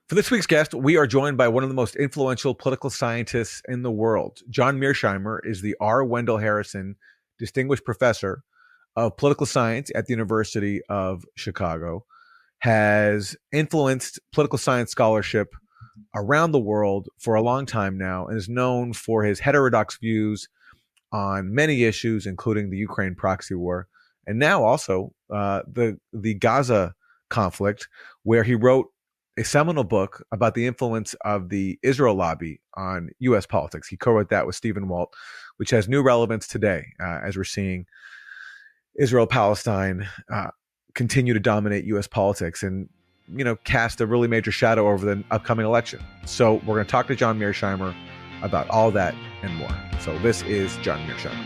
For this week's guest, we are joined by one of the most influential political scientists in the world. John Mearsheimer is the R. Wendell Harrison Distinguished Professor of Political Science at the University of Chicago, has influenced political science scholarship around the world for a long time now, and is known for his heterodox views on many issues, including the Ukraine proxy war, and now also the Gaza conflict, where he wrote a seminal book about the influence of the Israel lobby on U.S. politics. He co-wrote that with Stephen Walt, which has new relevance today as we're seeing Israel-Palestine continue to dominate U.S. politics and, cast a really major shadow over the upcoming election. So we're going to talk to John Mearsheimer about all that and more. So this is John Mearsheimer.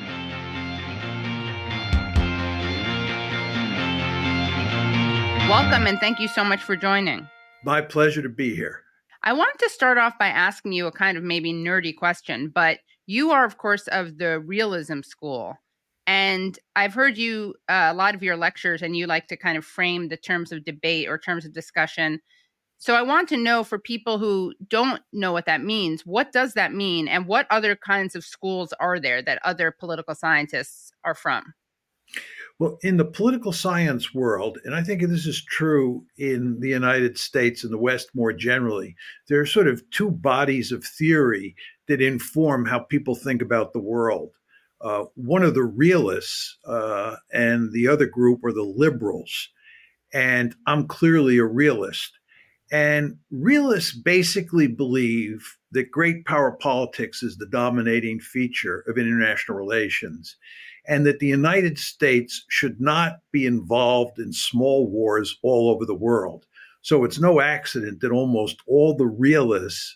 Welcome, and thank you so much for joining. My pleasure to be here. I wanted to start off by asking you a kind of maybe nerdy question, but you are, of course, of the realism school. And I've heard you, a lot of your lectures, and you like to kind of frame the terms of debate or terms of discussion. So I want to know, for people who don't know what that means, what does that mean? And what other kinds of schools are there that other political scientists are from? Well, in the political science world, and I think this is true in the United States and the West more generally, there are sort of two bodies of theory that inform how people think about the world. One of the realists and the other group are the liberals. And I'm clearly a realist. And realists basically believe that great power politics is the dominating feature of international relations, and that the United States should not be involved in small wars all over the world. So it's no accident that almost all the realists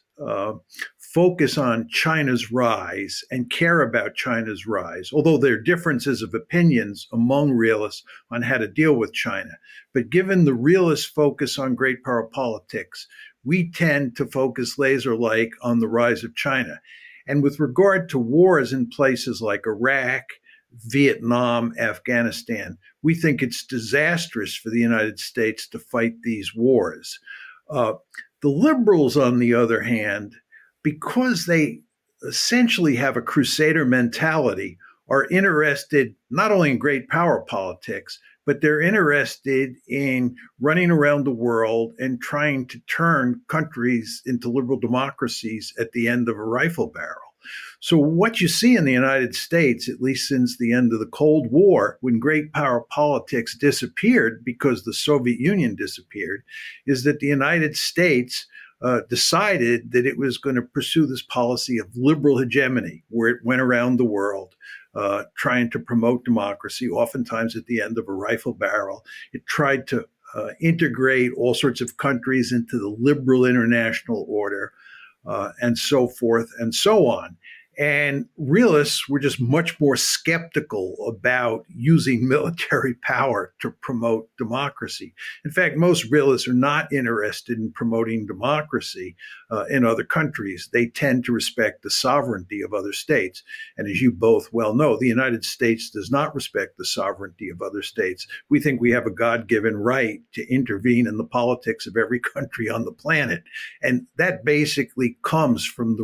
focus on China's rise and care about China's rise, although there are differences of opinions among realists on how to deal with China. But given the realist focus on great power politics, we tend to focus laser-like on the rise of China. And with regard to wars in places like Iraq, Vietnam, Afghanistan, we think it's disastrous for the United States to fight these wars. The liberals, on the other hand, because they essentially have a crusader mentality, are interested not only in great power politics, but they're interested in running around the world and trying to turn countries into liberal democracies at the end of a rifle barrel. So what you see in the United States, at least since the end of the Cold War, when great power politics disappeared because the Soviet Union disappeared, is that the United States decided that it was going to pursue this policy of liberal hegemony, where it went around the world trying to promote democracy, oftentimes at the end of a rifle barrel. It tried to integrate all sorts of countries into the liberal international order, and so forth and so on. And realists were just much more skeptical about using military power to promote democracy. In fact, most realists are not interested in promoting democracy in other countries. They tend to respect the sovereignty of other states. And as you both well know, the United States does not respect the sovereignty of other states. We think we have a God-given right to intervene in the politics of every country on the planet. And that basically comes from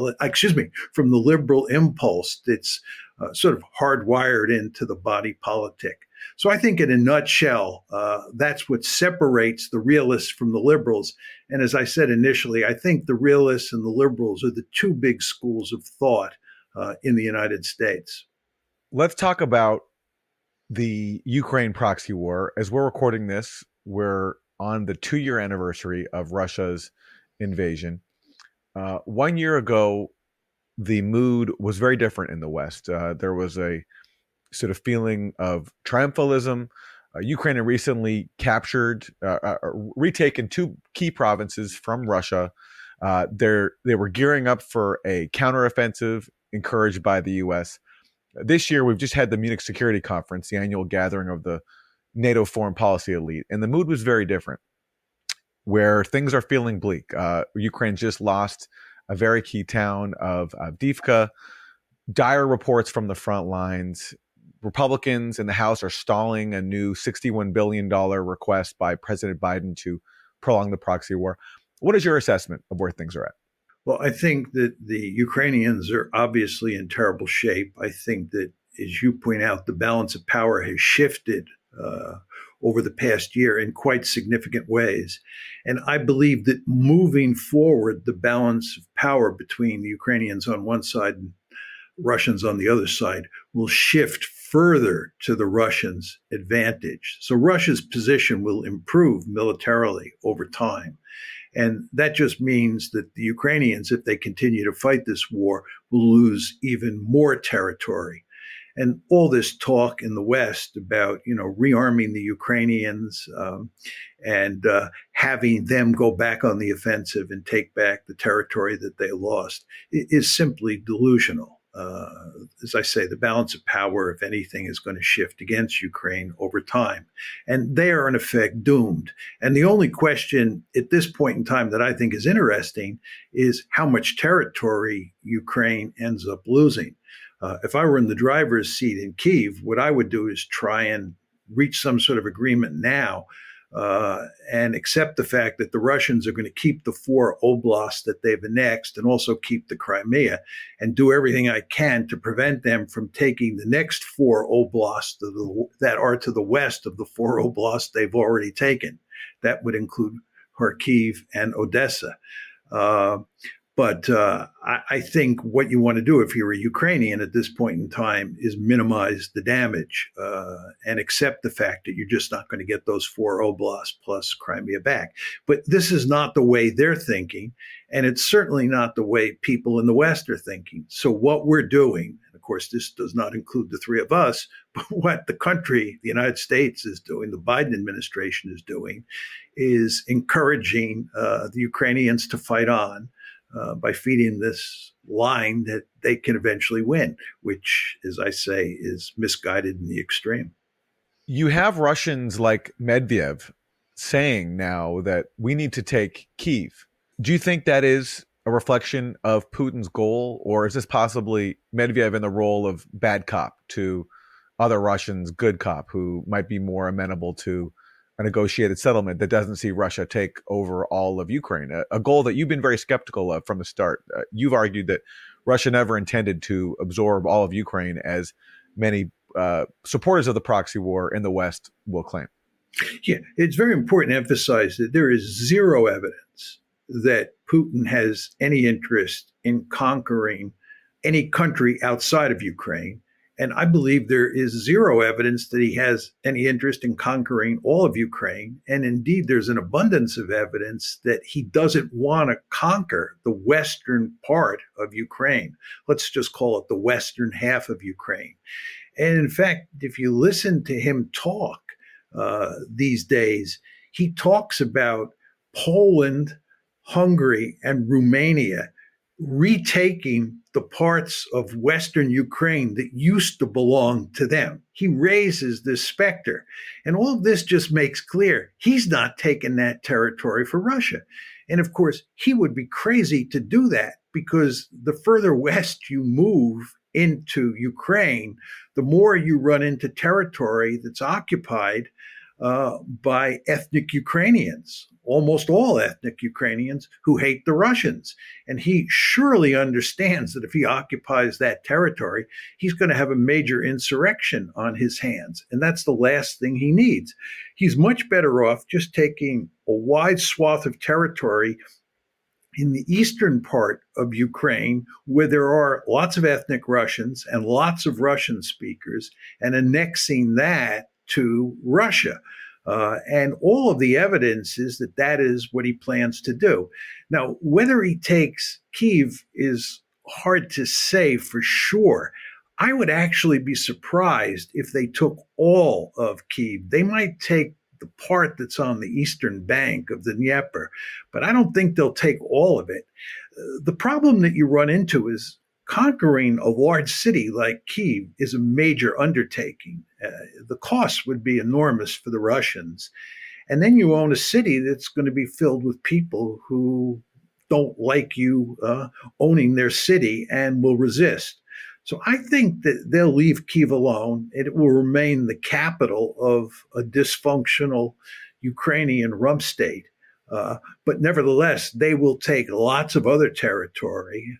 from the liberal impulse that's sort of hardwired into the body politic. So I think in a nutshell, that's what separates the realists from the liberals. And as I said initially, I think the realists and the liberals are the two big schools of thought in the United States. Let's talk about the Ukraine proxy war. As we're recording this, we're on the 2-year anniversary of Russia's invasion. 1 year ago, the mood was very different in the West. There was a sort of feeling of triumphalism. Ukraine had recently retaken 2 key provinces from Russia. They were gearing up for a counteroffensive encouraged by the U.S. This year, we've just had the Munich Security Conference, the annual gathering of the NATO foreign policy elite, and the mood was very different, where things are feeling bleak. Ukraine just lost a very key town of Avdiivka. Dire reports from the front lines. Republicans in the House are stalling a new $61 billion request by President Biden to prolong the proxy war. What is your assessment of where things are at? Well, I think that the Ukrainians are obviously in terrible shape. I think that, as you point out, the balance of power has shifted over the past year in quite significant ways. And I believe that moving forward, the balance of power between the Ukrainians on one side and Russians on the other side will shift further to the Russians' advantage. So Russia's position will improve militarily over time. And that just means that the Ukrainians, if they continue to fight this war, will lose even more territory. And all this talk in the West about, rearming the Ukrainians and having them go back on the offensive and take back the territory that they lost is simply delusional. As I say, the balance of power, if anything, is going to shift against Ukraine over time. And they are, in effect, doomed. And the only question at this point in time that I think is interesting is how much territory Ukraine ends up losing. If I were in the driver's seat in Kyiv, what I would do is try and reach some sort of agreement now and accept the fact that the Russians are going to keep the 4 oblasts that they've annexed and also keep the Crimea, and do everything I can to prevent them from taking the next 4 oblasts that are to the west of the 4 oblasts they've already taken. That would include Kharkiv and Odessa. But I think what you want to do if you're a Ukrainian at this point in time is minimize the damage and accept the fact that you're just not going to get those 4 oblasts plus Crimea back. But this is not the way they're thinking, and it's certainly not the way people in the West are thinking. So what we're doing, and of course this does not include the 3 of us, but what the country, the United States, is doing, the Biden administration is doing, is encouraging the Ukrainians to fight on. By feeding this line that they can eventually win, which, as I say, is misguided in the extreme. You have Russians like Medvedev saying now that we need to take Kyiv. Do you think that is a reflection of Putin's goal, or is this possibly Medvedev in the role of bad cop to other Russians, good cop, who might be more amenable to a negotiated settlement that doesn't see Russia take over all of Ukraine, a goal that you've been very skeptical of from the start? You've argued that Russia never intended to absorb all of Ukraine, as many supporters of the proxy war in the West will claim. Yeah, it's very important to emphasize that there is zero evidence that Putin has any interest in conquering any country outside of Ukraine. And I believe there is zero evidence that he has any interest in conquering all of Ukraine. And indeed, there's an abundance of evidence that he doesn't want to conquer the western part of Ukraine. Let's just call it the western half of Ukraine. And in fact, if you listen to him talk these days, he talks about Poland, Hungary, and Romania retaking the parts of Western Ukraine that used to belong to them. He raises this specter. And all of this just makes clear he's not taking that territory for Russia. And of course, he would be crazy to do that, because the further west you move into Ukraine, the more you run into territory that's occupied by ethnic Ukrainians, almost all ethnic Ukrainians who hate the Russians. And he surely understands that if he occupies that territory, he's going to have a major insurrection on his hands. And that's the last thing he needs. He's much better off just taking a wide swath of territory in the eastern part of Ukraine, where there are lots of ethnic Russians and lots of Russian speakers, and annexing that to Russia. And all of the evidence is that that is what he plans to do. Now, whether he takes Kyiv is hard to say for sure. I would actually be surprised if they took all of Kyiv. They might take the part that's on the eastern bank of the Dnieper, but I don't think they'll take all of it. The problem that you run into is conquering a large city like Kyiv is a major undertaking. The cost would be enormous for the Russians. And then you own a city that's going to be filled with people who don't like you owning their city and will resist. So I think that they'll leave Kyiv alone. It will remain the capital of a dysfunctional Ukrainian rump state. But nevertheless, they will take lots of other territory.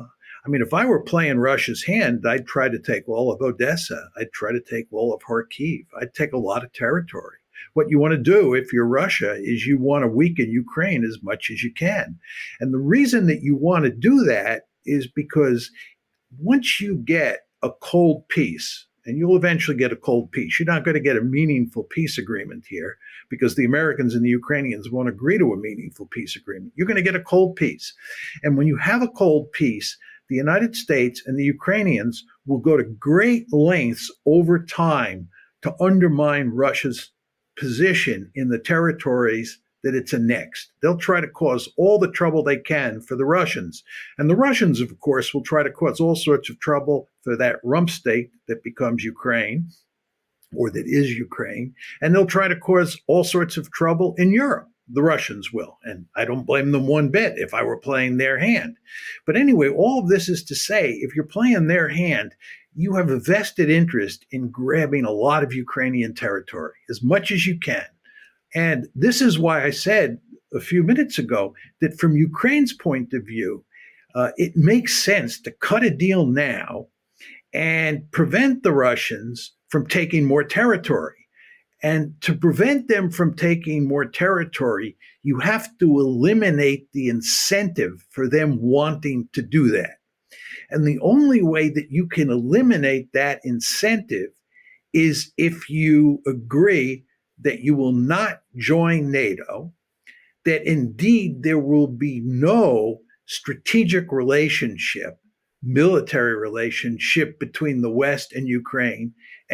I mean, if I were playing Russia's hand, I'd try to take all of Odessa. I'd try to take all of Kharkiv. I'd take a lot of territory. What you want to do if you're Russia is you want to weaken Ukraine as much as you can. And the reason that you want to do that is because once you get a cold peace, and you'll eventually get a cold peace, you're not going to get a meaningful peace agreement here because the Americans and the Ukrainians won't agree to a meaningful peace agreement. You're going to get a cold peace. And when you have a cold peace, the United States and the Ukrainians will go to great lengths over time to undermine Russia's position in the territories that it's annexed. They'll try to cause all the trouble they can for the Russians. And the Russians, of course, will try to cause all sorts of trouble for that rump state that becomes Ukraine, or that is Ukraine. And they'll try to cause all sorts of trouble in Europe. The Russians will. And I don't blame them one bit if I were playing their hand. But anyway, all of this is to say, if you're playing their hand, you have a vested interest in grabbing a lot of Ukrainian territory, as much as you can. And this is why I said a few minutes ago that from Ukraine's point of view, it makes sense to cut a deal now and prevent the Russians from taking more territory. And to prevent them from taking more territory, you have to eliminate the incentive for them wanting to do that. And the only way that you can eliminate that incentive is if you agree that you will not join NATO, that indeed there will be no strategic relationship, military relationship between the West and Ukraine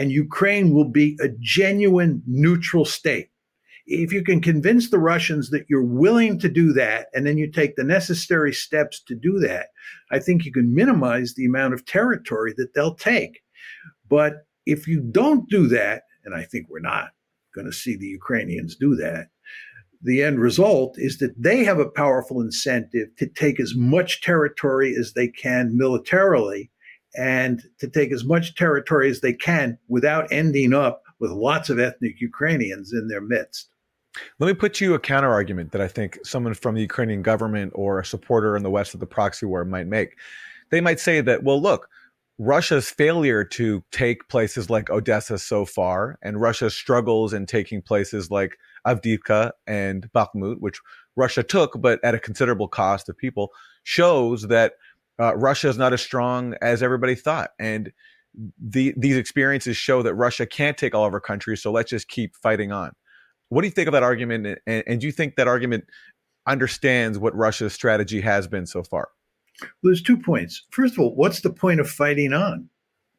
will be a genuine neutral state. If you can convince the Russians that you're willing to do that, and then you take the necessary steps to do that, I think you can minimize the amount of territory that they'll take. But if you don't do that, and I think we're not going to see the Ukrainians do that, the end result is that they have a powerful incentive to take as much territory as they can militarily and to take as much territory as they can without ending up with lots of ethnic Ukrainians in their midst. Let me put you a counter argument that I think someone from the Ukrainian government or a supporter in the West of the proxy war might make. They might say that, well, look, Russia's failure to take places like Odessa so far, and Russia's struggles in taking places like Avdiivka and Bakhmut, which Russia took, but at a considerable cost of people, shows that Russia is not as strong as everybody thought. And these experiences show that Russia can't take all of our countries, so let's just keep fighting on. What do you think of that argument? And do you think that argument understands what Russia's strategy has been so far? Well, there's 2 points. First of all, what's the point of fighting on?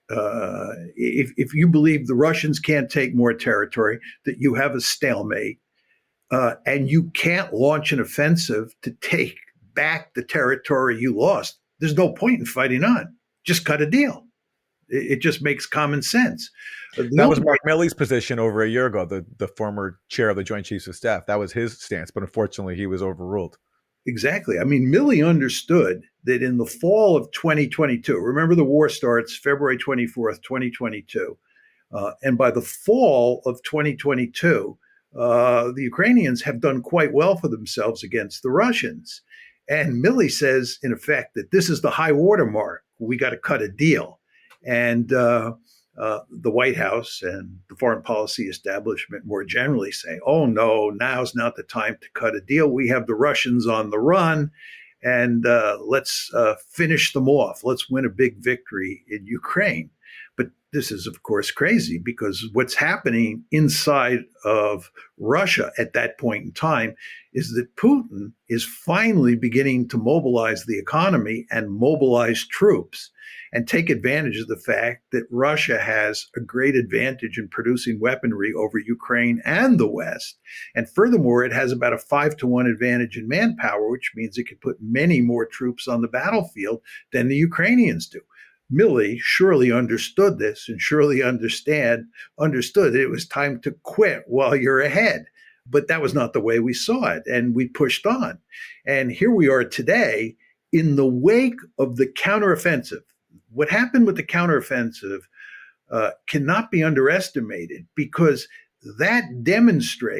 If you believe the Russians can't take more territory, that you have a stalemate, and you can't launch an offensive to take back the territory you lost, there's no point in fighting on. Just cut a deal. It just makes common sense. That was Mark Milley's position over a year ago, the former chair of the Joint Chiefs of Staff. That was his stance, but unfortunately he was overruled. Exactly. I mean, Milley understood that in the fall of 2022, remember the war starts February 24th, 2022. And by the fall of 2022, the Ukrainians have done quite well for themselves against the Russians. And Milley says, in effect, that this is the high water mark. We got to cut a deal. And the White House and the foreign policy establishment more generally say, oh, no, now's not the time to cut a deal. We have the Russians on the run, and let's finish them off. Let's win a big victory in Ukraine. But this is, of course, crazy because what's happening inside of Russia at that point in time is that Putin is finally beginning to mobilize the economy and mobilize troops and take advantage of the fact that Russia has a great advantage in producing weaponry over Ukraine and the West. And furthermore, it has about a 5-to-1 advantage in manpower, which means it could put many more troops on the battlefield than the Ukrainians do. Milley surely understood this and surely understood that it was time to quit while you're ahead. But that was not the way we saw it, and we pushed on. And here we are today in the wake of the counteroffensive. What happened with the counteroffensive cannot be underestimated because that demonstrated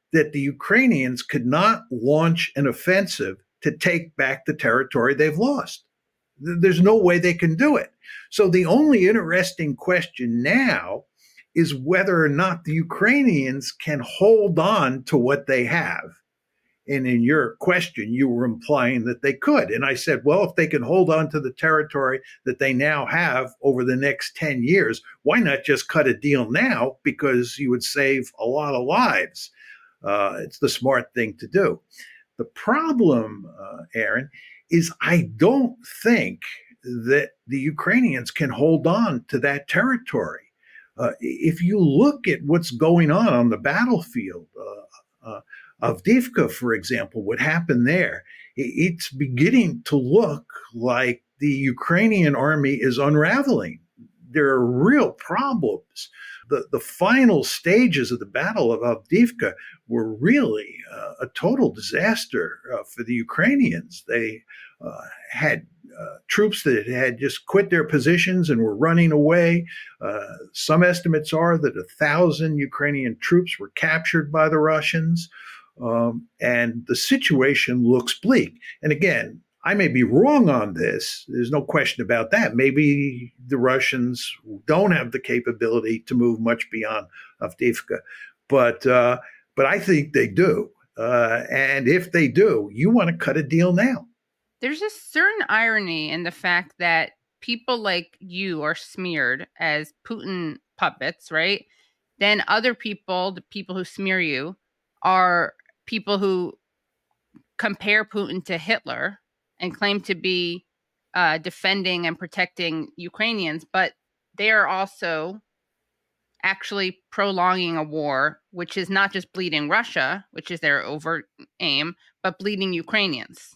that the Ukrainians could not launch an offensive to take back the territory they've lost. There's no way they can do it. So the only interesting question now is whether or not the Ukrainians can hold on to what they have. And in your question, you were implying that they could. And I said, well, if they can hold on to the territory that they now have over the next 10 years, why not just cut a deal now? Because you would save a lot of lives. It's the smart thing to do. The problem, Aaron, is I don't think that the Ukrainians can hold on to that territory. If you look at what's going on the battlefield, Avdiivka, for example, what happened there, it's beginning to look like the Ukrainian army is unraveling. There are real problems. The final stages of the Battle of Avdiivka were really a total disaster for the Ukrainians. They had troops that had just quit their positions and were running away. Some estimates are that 1,000 Ukrainian troops were captured by the Russians. And the situation looks bleak. And again, I may be wrong on this. There's no question about that. Maybe the Russians don't have the capability to move much beyond Avdiivka, but I think they do. And if they do, you want to cut a deal now. There's a certain irony in the fact that people like you are smeared as Putin puppets, right? Then other people, the people who smear you, are people who compare Putin to Hitler and claim to be defending and protecting Ukrainians, but they are also actually prolonging a war, which is not just bleeding Russia, which is their overt aim, but bleeding Ukrainians.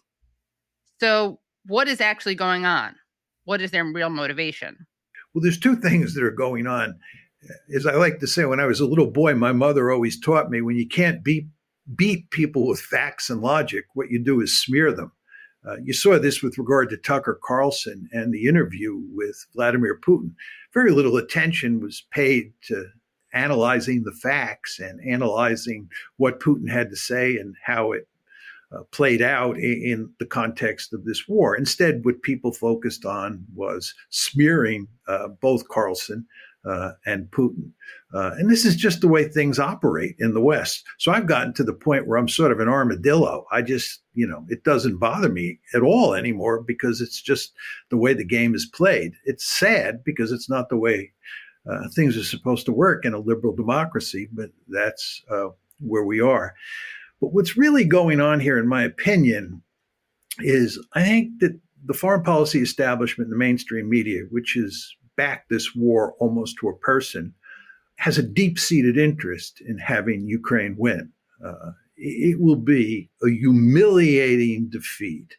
So what is actually going on? What is their real motivation? Well, there's two things that are going on. As I like to say, when I was a little boy, my mother always taught me when you can't beat people with facts and logic, what you do is smear them. You saw this with regard to Tucker Carlson and the interview with Vladimir Putin. Very little attention was paid to analyzing the facts and analyzing what Putin had to say and how it played out in the context of this war. Instead, what people focused on was smearing both Carlson and Putin. And this is just the way things operate in the West. So I've gotten to the point where I'm sort of an armadillo. I just, it doesn't bother me at all anymore because it's just the way the game is played. It's sad because it's not the way things are supposed to work in a liberal democracy, but that's where we are. But what's really going on here, in my opinion, is I think that the foreign policy establishment, the mainstream media, which has backed this war almost to a person, has a deep-seated interest in having Ukraine win. It will be a humiliating defeat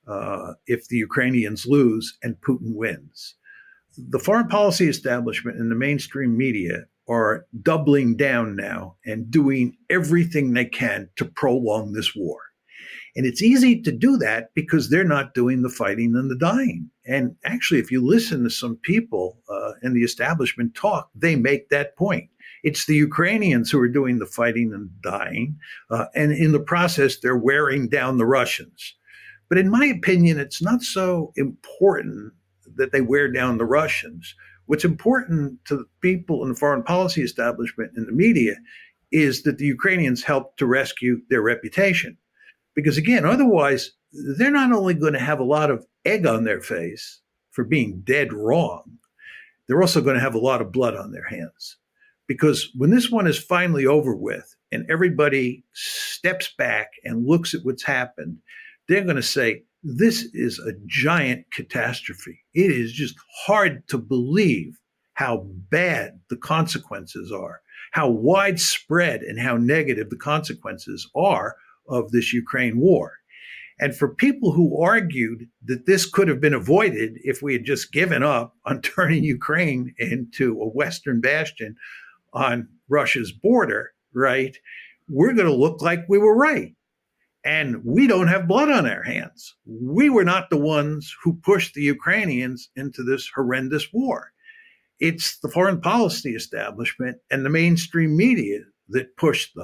if the Ukrainians lose and Putin wins. The foreign policy establishment and the mainstream media are doubling down now and doing everything they can to prolong this war. And it's easy to do that because they're not doing the fighting and the dying. And actually, if you listen to some people in the establishment talk, they make that point. It's the Ukrainians who are doing the fighting and dying. And in the process, they're wearing down the Russians. But in my opinion, it's not so important that they wear down the Russians. What's important to the people in the foreign policy establishment and the media is that the Ukrainians help to rescue their reputation. Because again, otherwise, they're not only going to have a lot of egg on their face for being dead wrong, they're also going to have a lot of blood on their hands. Because when this one is finally over with and everybody steps back and looks at what's happened, they're going to say, this is a giant catastrophe. It is just hard to believe how bad the consequences are, how widespread and how negative the consequences are of this Ukraine war. And for people who argued that this could have been avoided if we had just given up on turning Ukraine into a Western bastion on Russia's border, right, we're going to look like we were right. And we don't have blood on our hands. We were not the ones who pushed the Ukrainians into this horrendous war. It's the foreign policy establishment and the mainstream media that pushed them.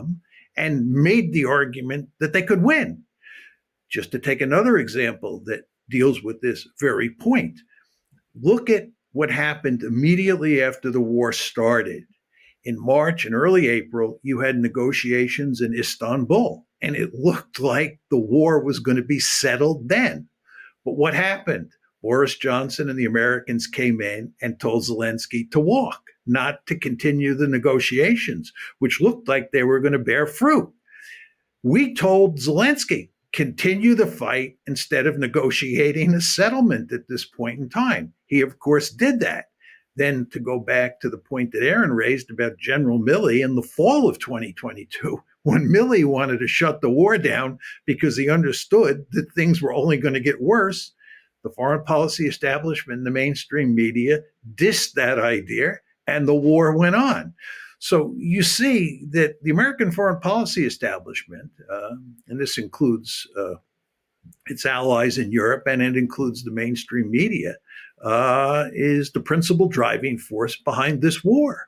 and made the argument that they could win. Just to take another example that deals with this very point, look at what happened immediately after the war started. In March and early April, you had negotiations in Istanbul, and it looked like the war was going to be settled then. But what happened? Boris Johnson and the Americans came in and told Zelensky to walk, not to continue the negotiations, which looked like they were going to bear fruit. We told Zelensky, continue the fight instead of negotiating a settlement at this point in time. He, of course, did that. Then to go back to the point that Aaron raised about General Milley in the fall of 2022, when Milley wanted to shut the war down because he understood that things were only going to get worse, the foreign policy establishment and the mainstream media dissed that idea, and the war went on. So you see that the American foreign policy establishment, and this includes its allies in Europe, and it includes the mainstream media, is the principal driving force behind this war.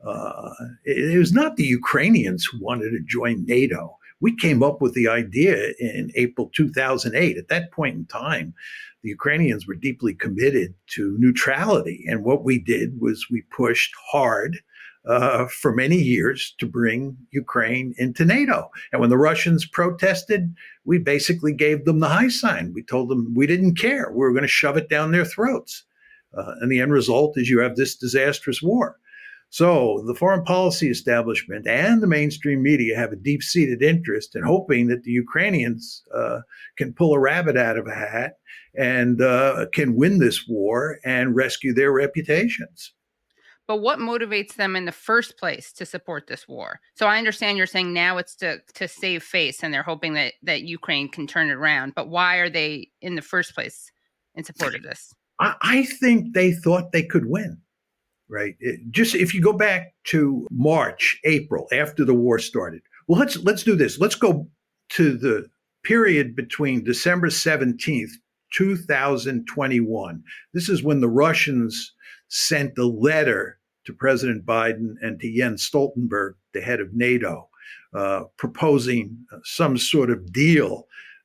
It was not the Ukrainians who wanted to join NATO. We came up with the idea in April 2008. At that point in time, the Ukrainians were deeply committed to neutrality. And what we did was we pushed hard for many years to bring Ukraine into NATO. And when the Russians protested, we basically gave them the high sign. We told them we didn't care. We were going to shove it down their throats. And the end result is you have this disastrous war. So the foreign policy establishment and the mainstream media have a deep-seated interest in hoping that the Ukrainians can pull a rabbit out of a hat and can win this war and rescue their reputations. But what motivates them in the first place to support this war? So I understand you're saying now it's to save face, and they're hoping that Ukraine can turn it around. But why are they in the first place in support of this? I think they thought they could win. Right. Just if you go back to March, April, after the war started. Well, let's do this. Let's go to the period between December 17th, 2021. This is when the Russians sent a letter to President Biden and to Jens Stoltenberg, the head of NATO, proposing some sort of deal,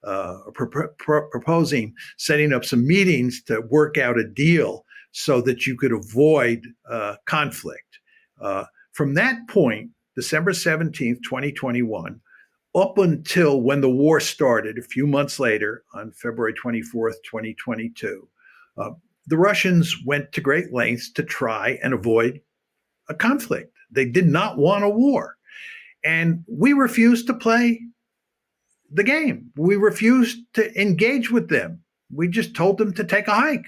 proposing setting up some meetings to work out a deal so that you could avoid conflict. From that point, December 17th, 2021, up until when the war started a few months later on February 24th, 2022, the Russians went to great lengths to try and avoid a conflict. They did not want a war. And we refused to play the game. We refused to engage with them. We just told them to take a hike.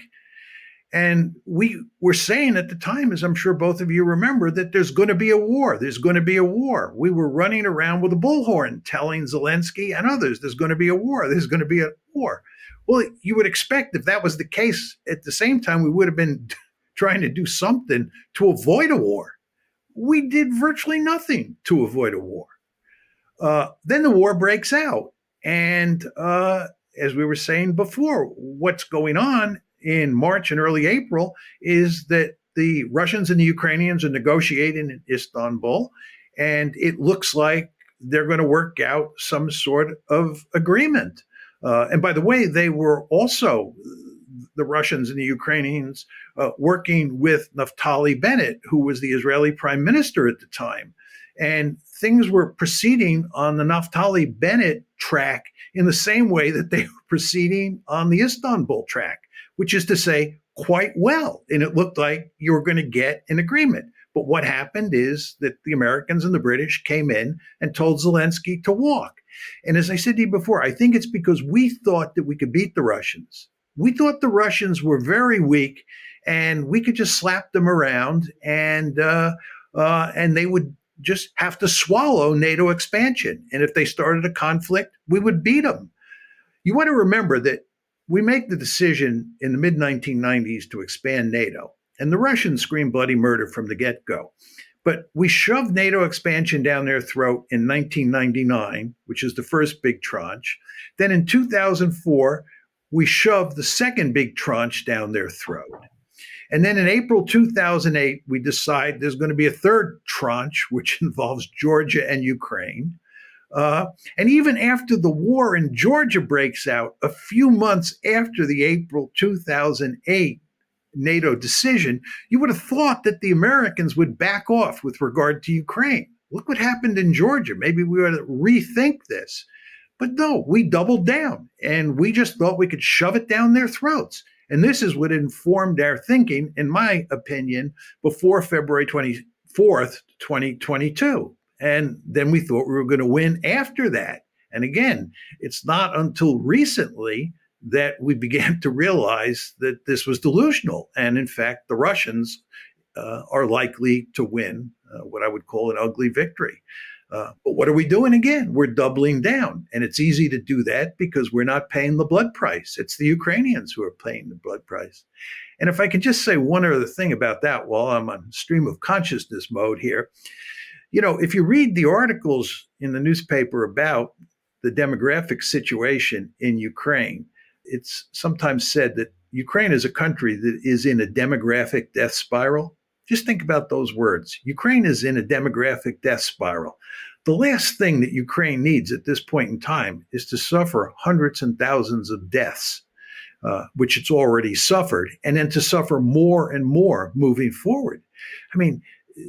And we were saying at the time, as I'm sure both of you remember, that there's going to be a war. There's going to be a war. We were running around with a bullhorn telling Zelensky and others, there's going to be a war. There's going to be a war. Well, you would expect if that was the case at the same time, we would have been trying to do something to avoid a war. We did virtually nothing to avoid a war. Then the war breaks out. And as we were saying before, what's going on in March and early April is that the Russians and the Ukrainians are negotiating in Istanbul, and it looks like they're going to work out some sort of agreement. And by the way, they were also, the Russians and the Ukrainians, working with Naftali Bennett, who was the Israeli prime minister at the time. And things were proceeding on the Naftali Bennett track in the same way that they were proceeding on the Istanbul track, which is to say, quite well. And it looked like you were going to get an agreement. But what happened is that the Americans and the British came in and told Zelensky to walk. And as I said to you before, I think it's because we thought that we could beat the Russians. We thought the Russians were very weak and we could just slap them around and they would just have to swallow NATO expansion. And if they started a conflict, we would beat them. You want to remember that we make the decision in the mid-1990s to expand NATO, and the Russians screamed bloody murder from the get-go. But we shoved NATO expansion down their throat in 1999, which is the first big tranche. Then in 2004, we shoved the second big tranche down their throat. And then in April 2008, we decide there's going to be a third tranche, which involves Georgia and Ukraine. And even after the war in Georgia breaks out, a few months after the April 2008 NATO decision, you would have thought that the Americans would back off with regard to Ukraine. Look what happened in Georgia. Maybe we ought to rethink this. But no, we doubled down and we just thought we could shove it down their throats. And this is what informed our thinking, in my opinion, before February 24th, 2022. And then we thought we were going to win after that. And again, it's not until recently that we began to realize that this was delusional. And in fact, the Russians are likely to win what I would call an ugly victory. But what are we doing again? We're doubling down. And it's easy to do that because we're not paying the blood price. It's the Ukrainians who are paying the blood price. And if I could just say one other thing about that while I'm on stream of consciousness mode here. You know, if you read the articles in the newspaper about the demographic situation in Ukraine, it's sometimes said that Ukraine is a country that is in a demographic death spiral. Just think about those words. Ukraine is in a demographic death spiral. The last thing that Ukraine needs at this point in time is to suffer hundreds and thousands of deaths, which it's already suffered, and then to suffer more and more moving forward. I mean,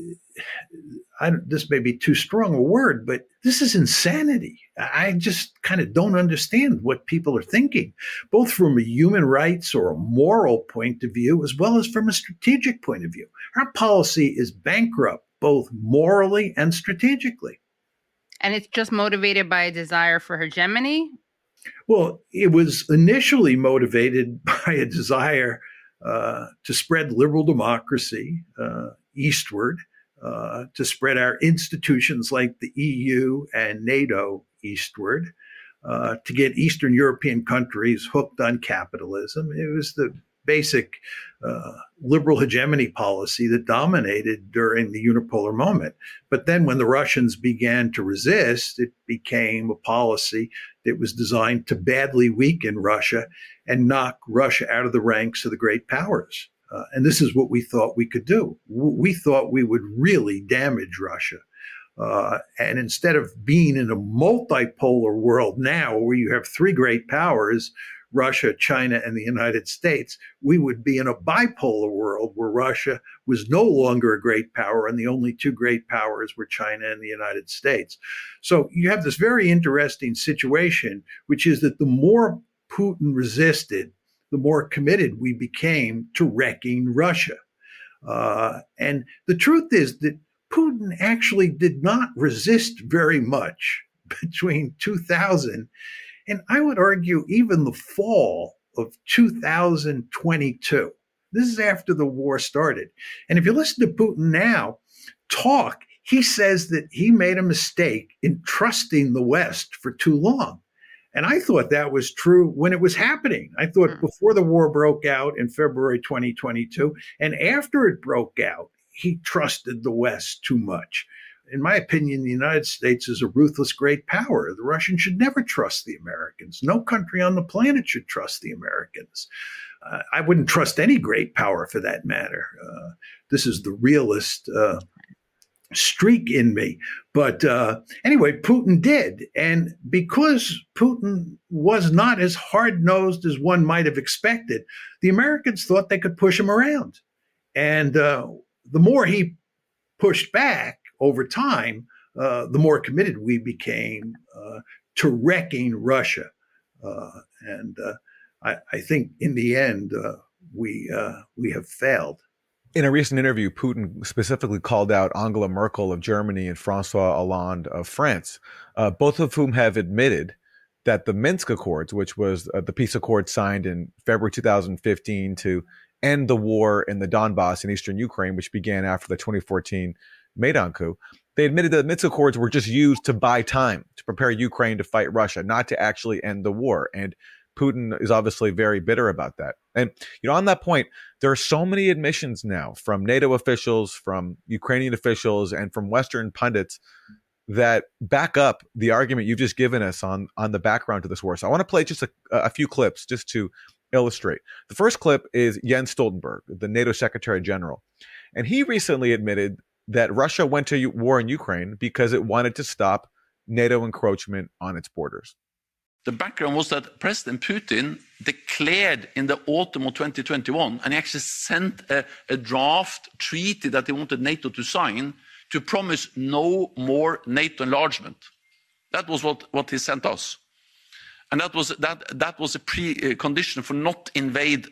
this may be too strong a word, but this is insanity. I just kind of don't understand what people are thinking, both from a human rights or a moral point of view, as well as from a strategic point of view. Our policy is bankrupt, both morally and strategically. And it's just motivated by a desire for hegemony? Well, it was initially motivated by a desire to spread liberal democracy eastward, to spread our institutions like the EU and NATO eastward, to get Eastern European countries hooked on capitalism. It was the basic liberal hegemony policy that dominated during the unipolar moment. But then when the Russians began to resist, it became a policy that was designed to badly weaken Russia and knock Russia out of the ranks of the great powers. And this is what we thought we could do. We thought we would really damage Russia. And instead of being in a multipolar world now where you have three great powers, Russia, China, and the United States, we would be in a bipolar world where Russia was no longer a great power and the only two great powers were China and the United States. So you have this very interesting situation, which is that the more Putin resisted, the more committed we became to wrecking Russia. And the truth is that Putin actually did not resist very much between 2000 and I would argue even the fall of 2022. This is after the war started. And if you listen to Putin now talk, he says that he made a mistake in trusting the West for too long. And I thought that was true when it was happening. I thought before the war broke out in February 2022, and after it broke out, he trusted the West too much. In my opinion, the United States is a ruthless great power. The Russians should never trust the Americans. No country on the planet should trust the Americans. I wouldn't trust any great power for that matter. This is the realist streak in me. But anyway, Putin did. And because Putin was not as hard-nosed as one might have expected, the Americans thought they could push him around. And the more he pushed back over time, the more committed we became to wrecking Russia. And I think in the end, we have failed. In a recent interview, Putin specifically called out Angela Merkel of Germany and Francois Hollande of France, both of whom have admitted that the Minsk Accords, which was the peace accord signed in February 2015 to end the war in the Donbass in eastern Ukraine, which began after the 2014 Maidan coup, they admitted that the Minsk Accords were just used to buy time to prepare Ukraine to fight Russia, not to actually end the war. And Putin is obviously very bitter about that. And, on that point, there are so many admissions now from NATO officials, from Ukrainian officials, and from Western pundits that back up the argument you've just given us on the background to this war. So I want to play just a few clips just to illustrate. The first clip is Jens Stoltenberg, the NATO Secretary General. And he recently admitted that Russia went to war in Ukraine because it wanted to stop NATO encroachment on its borders. The background was that President Putin declared in the autumn of 2021, and he actually sent a draft treaty that he wanted NATO to sign to promise no more NATO enlargement. That was what he sent us. And that was a precondition for not invade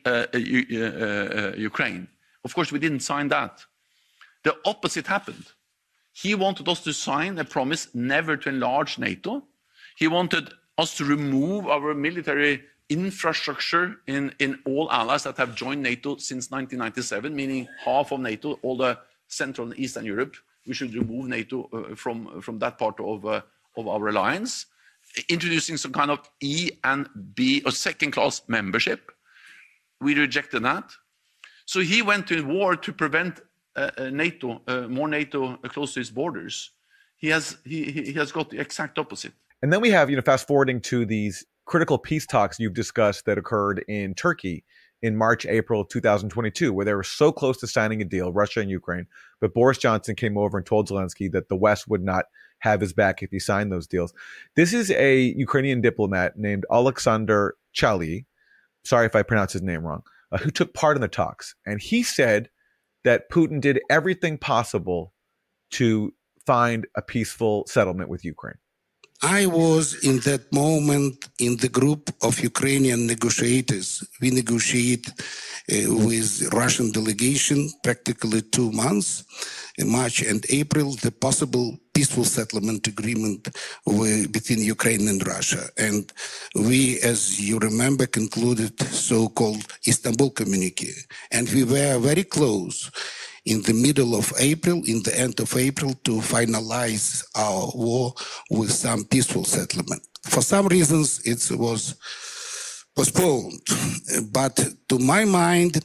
Ukraine. Of course, we didn't sign that. The opposite happened. He wanted us to sign a promise never to enlarge NATO. He wanted us to remove our military infrastructure in all allies that have joined NATO since 1997, meaning half of NATO, all the Central and Eastern Europe. We should remove NATO from that part of our alliance, introducing some kind of E and B or second-class membership. We rejected that. So he went to war to prevent more NATO close to his borders. He has got the exact opposite. And then we have, fast forwarding to these critical peace talks you've discussed that occurred in Turkey in March, April 2022, where they were so close to signing a deal, Russia and Ukraine, but Boris Johnson came over and told Zelensky that the West would not have his back if he signed those deals. This is a Ukrainian diplomat named Alexander Chaly, sorry if I pronounce his name wrong, who took part in the talks. And he said that Putin did everything possible to find a peaceful settlement with Ukraine. I was in that moment in the group of Ukrainian negotiators. We negotiated with Russian delegation practically 2 months, in March and April, the possible peaceful settlement agreement between Ukraine and Russia. And we, as you remember, concluded so-called Istanbul communique. And we were very close in the middle of April, in the end of April, to finalize our war with some peaceful settlement. For some reasons, it was postponed. But to my mind,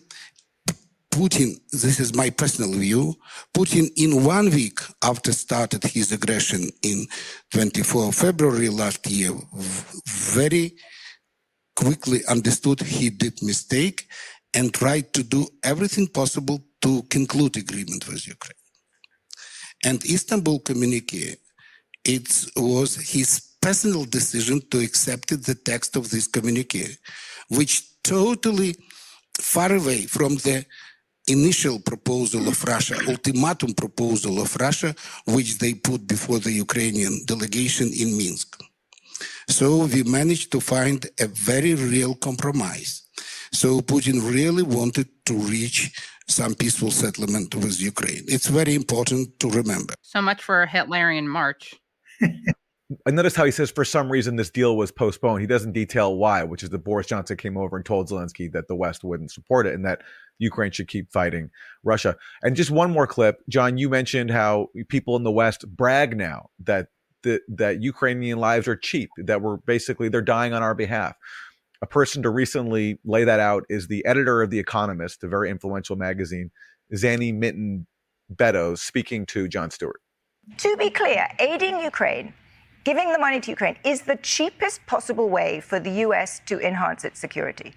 Putin, this is my personal view, Putin in 1 week after started his aggression in 24 February last year, very quickly understood he did mistake and tried to do everything possible to conclude agreement with Ukraine. And Istanbul communique, it was his personal decision to accept the text of this communique, which totally far away from the initial proposal of Russia, ultimatum proposal of Russia, which they put before the Ukrainian delegation in Minsk. So we managed to find a very real compromise. So Putin really wanted to reach some peaceful settlement with Ukraine. It's very important to remember. So much for a Hitlerian march. I noticed how he says for some reason this deal was postponed. He doesn't detail why, which is that Boris Johnson came over and told Zelensky that the West wouldn't support it and that Ukraine should keep fighting Russia. And just one more clip. John, you mentioned how people in the West brag now that Ukrainian lives are cheap, that they're dying on our behalf. A person to recently lay that out is the editor of The Economist, a very influential magazine, Zanny Mitten Beddoes, speaking to Jon Stewart. To be clear, aiding Ukraine, giving the money to Ukraine, is the cheapest possible way for the US to enhance its security.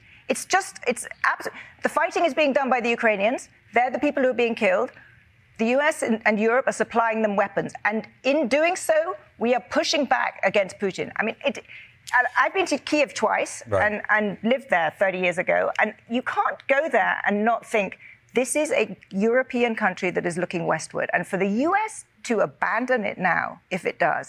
The fighting is being done by the Ukrainians. They're the people who are being killed. The US and Europe are supplying them weapons. And in doing so, we are pushing back against Putin. I mean, I've been to Kiev twice and lived there 30 years ago. And you can't go there and not think this is a European country that is looking westward. And for the US to abandon it now, if it does,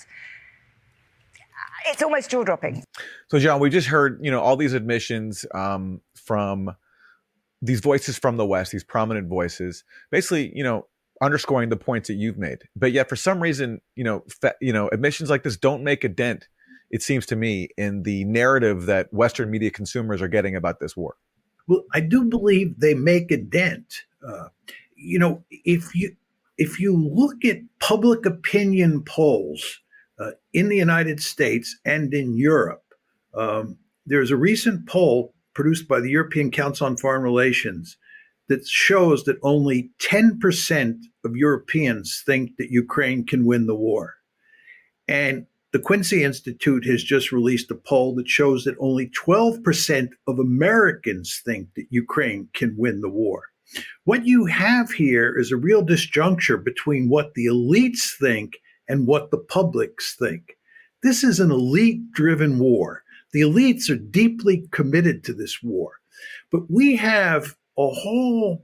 it's almost jaw-dropping. So, John, we just heard, all these admissions from these voices from the West, these prominent voices, basically, underscoring the points that you've made. But yet, for some reason, admissions like this don't make a dent, it seems to me, in the narrative that Western media consumers are getting about this war. Well, I do believe they make a dent. If you look at public opinion polls in the United States and in Europe, there's a recent poll produced by the European Council on Foreign Relations that shows that only 10% of Europeans think that Ukraine can win the war. And the Quincy Institute has just released a poll that shows that only 12% of Americans think that Ukraine can win the war. What you have here is a real disjuncture between what the elites think and what the publics think. This is an elite-driven war. The elites are deeply committed to this war. But we have a whole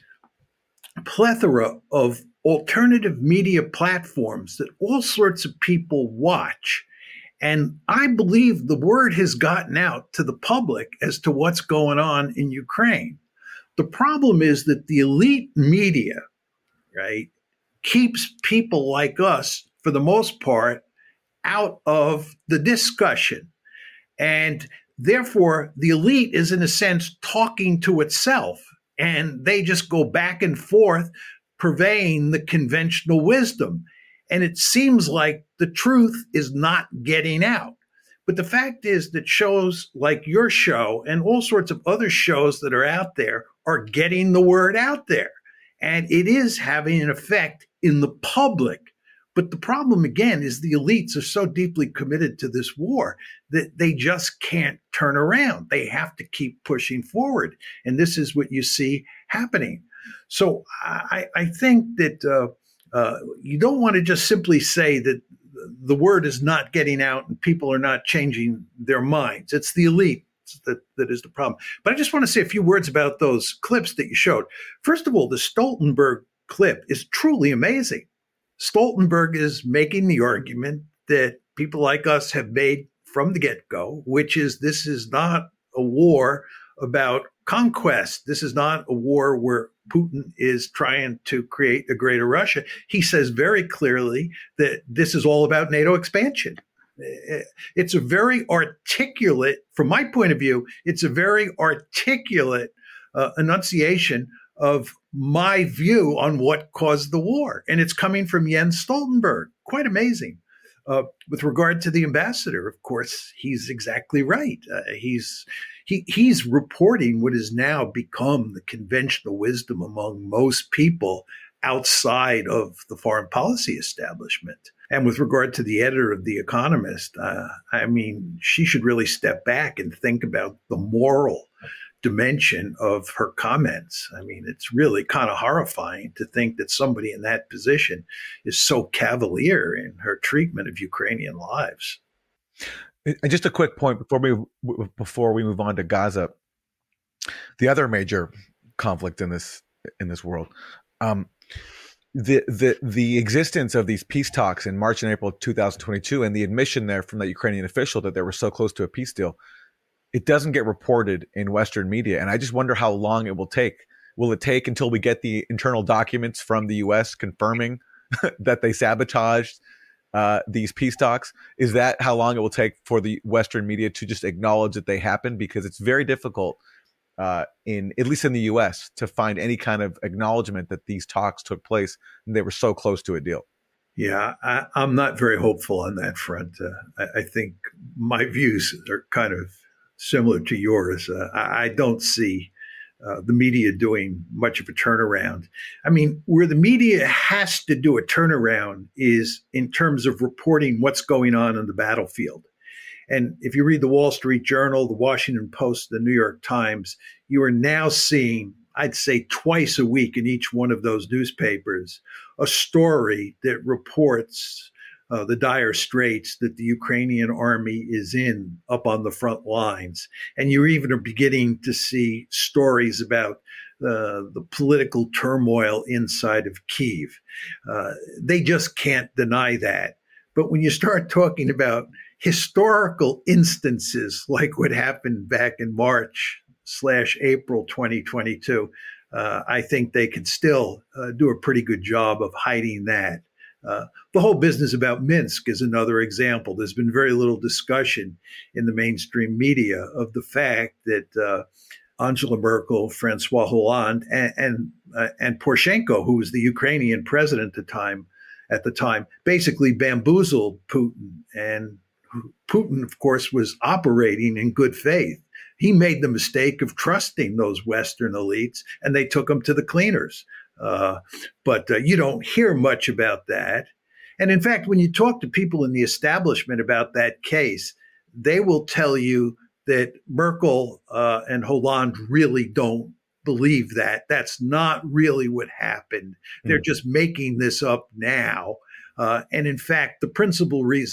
plethora of alternative media platforms that all sorts of people watch. And I believe the word has gotten out to the public as to what's going on in Ukraine. The problem is that the elite media, right, keeps people like us, for the most part, out of the discussion. And therefore, the elite is, in a sense, talking to itself. And they just go back and forth, purveying the conventional wisdom. And it seems like the truth is not getting out. But the fact is that shows like your show and all sorts of other shows that are out there are getting the word out there. And it is having an effect in the public. But the problem, again, is the elites are so deeply committed to this war that they just can't turn around. They have to keep pushing forward. And this is what you see happening. So I think that you don't want to just simply say that the word is not getting out and people are not changing their minds. It's the elite that is the problem. But I just want to say a few words about those clips that you showed. First of all, the Stoltenberg clip is truly amazing. Stoltenberg is making the argument that people like us have made from the get-go, which is this is not a war about conquest. This is not a war where Putin is trying to create a greater Russia. He says very clearly that this is all about NATO expansion. It's a very articulate, from my point of view, it's a very articulate enunciation of my view on what caused the war. And it's coming from Jens Stoltenberg. Quite amazing. With regard to the ambassador, of course, he's exactly right. He's reporting what has now become the conventional wisdom among most people outside of the foreign policy establishment. And with regard to the editor of The Economist, I mean, she should really step back and think about the moral dimension of her comments. I mean, it's really kind of horrifying to think that somebody in that position is so cavalier in her treatment of Ukrainian lives. And just a quick point before we move on to Gaza, the other major conflict in this world, the existence of these peace talks in March and April 2022, and the admission there from that Ukrainian official that they were so close to a peace deal, it doesn't get reported in Western media. And I just wonder how long it will take. Will it take until we get the internal documents from the U.S. confirming that they sabotaged these peace talks? Is that how long it will take for the Western media to just acknowledge that they happened? Because it's very difficult, at least in the U.S., to find any kind of acknowledgement that these talks took place and they were so close to a deal. Yeah, I'm not very hopeful on that front. I think my views are kind of similar to yours. I don't see the media doing much of a turnaround. I mean, where the media has to do a turnaround is in terms of reporting what's going on the battlefield. And if you read the Wall Street Journal, the Washington Post, the New York Times, you are now seeing, I'd say twice a week in each one of those newspapers, a story that reports the dire straits that the Ukrainian army is in up on the front lines. And you even are beginning to see stories about the political turmoil inside of Kyiv. They just can't deny that. But when you start talking about historical instances like what happened back in March/April 2022, I think they can still do a pretty good job of hiding that. The whole business about Minsk is another example. There's been very little discussion in the mainstream media of the fact that Angela Merkel, Francois Hollande, and Poroshenko, who was the Ukrainian president at the time, basically bamboozled Putin. And Putin, of course, was operating in good faith. He made the mistake of trusting those Western elites, and they took him to the cleaners. But you don't hear much about that. And in fact, when you talk to people in the establishment about that case, they will tell you that Merkel and Hollande really don't believe that. That's not really what happened. They're just making this up now. And in fact, the principal reason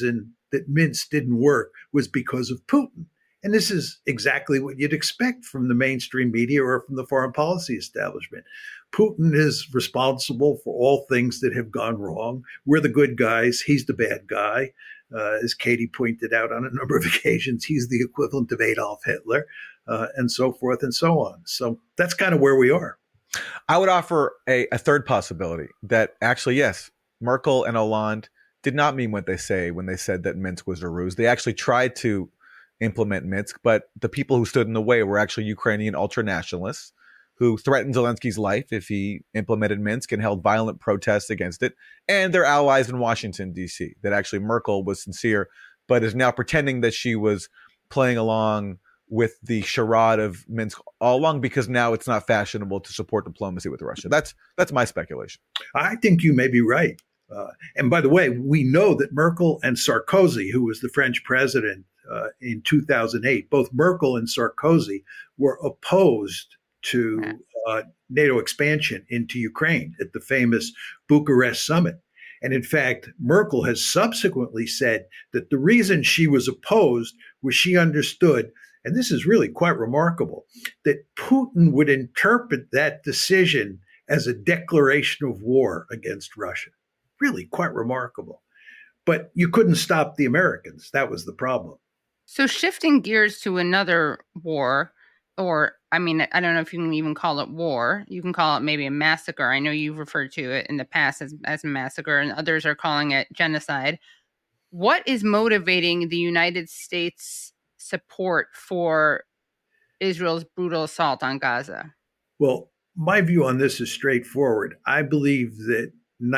that Minsk didn't work was because of Putin. And this is exactly what you'd expect from the mainstream media or from the foreign policy establishment. Putin is responsible for all things that have gone wrong. We're the good guys. He's the bad guy. As Katie pointed out on a number of occasions, he's the equivalent of Adolf Hitler, and so forth and so on. So that's kind of where we are. I would offer a third possibility that actually, yes, Merkel and Hollande did not mean what they say when they said that Minsk was a ruse. They actually tried to implement Minsk, but the people who stood in the way were actually Ukrainian ultranationalists who threatened Zelensky's life if he implemented Minsk and held violent protests against it, and their allies in Washington, D.C., that actually Merkel was sincere, but is now pretending that she was playing along with the charade of Minsk all along because now it's not fashionable to support diplomacy with Russia. That's my speculation. I think you may be right. And by the way, we know that Merkel and Sarkozy, who was the French president in 2008, both Merkel and Sarkozy were opposed to NATO expansion into Ukraine at the famous Bucharest summit. And in fact, Merkel has subsequently said that the reason she was opposed was she understood, and this is really quite remarkable, that Putin would interpret that decision as a declaration of war against Russia. Really quite remarkable. But you couldn't stop the Americans. That was the problem. So shifting gears to another war, or I mean, I don't know if you can even call it war. You can call it maybe a massacre. I know you've referred to it in the past as a massacre, and others are calling it genocide. What is motivating the United States' support for Israel's brutal assault on Gaza? Well, my view on this is straightforward. I believe that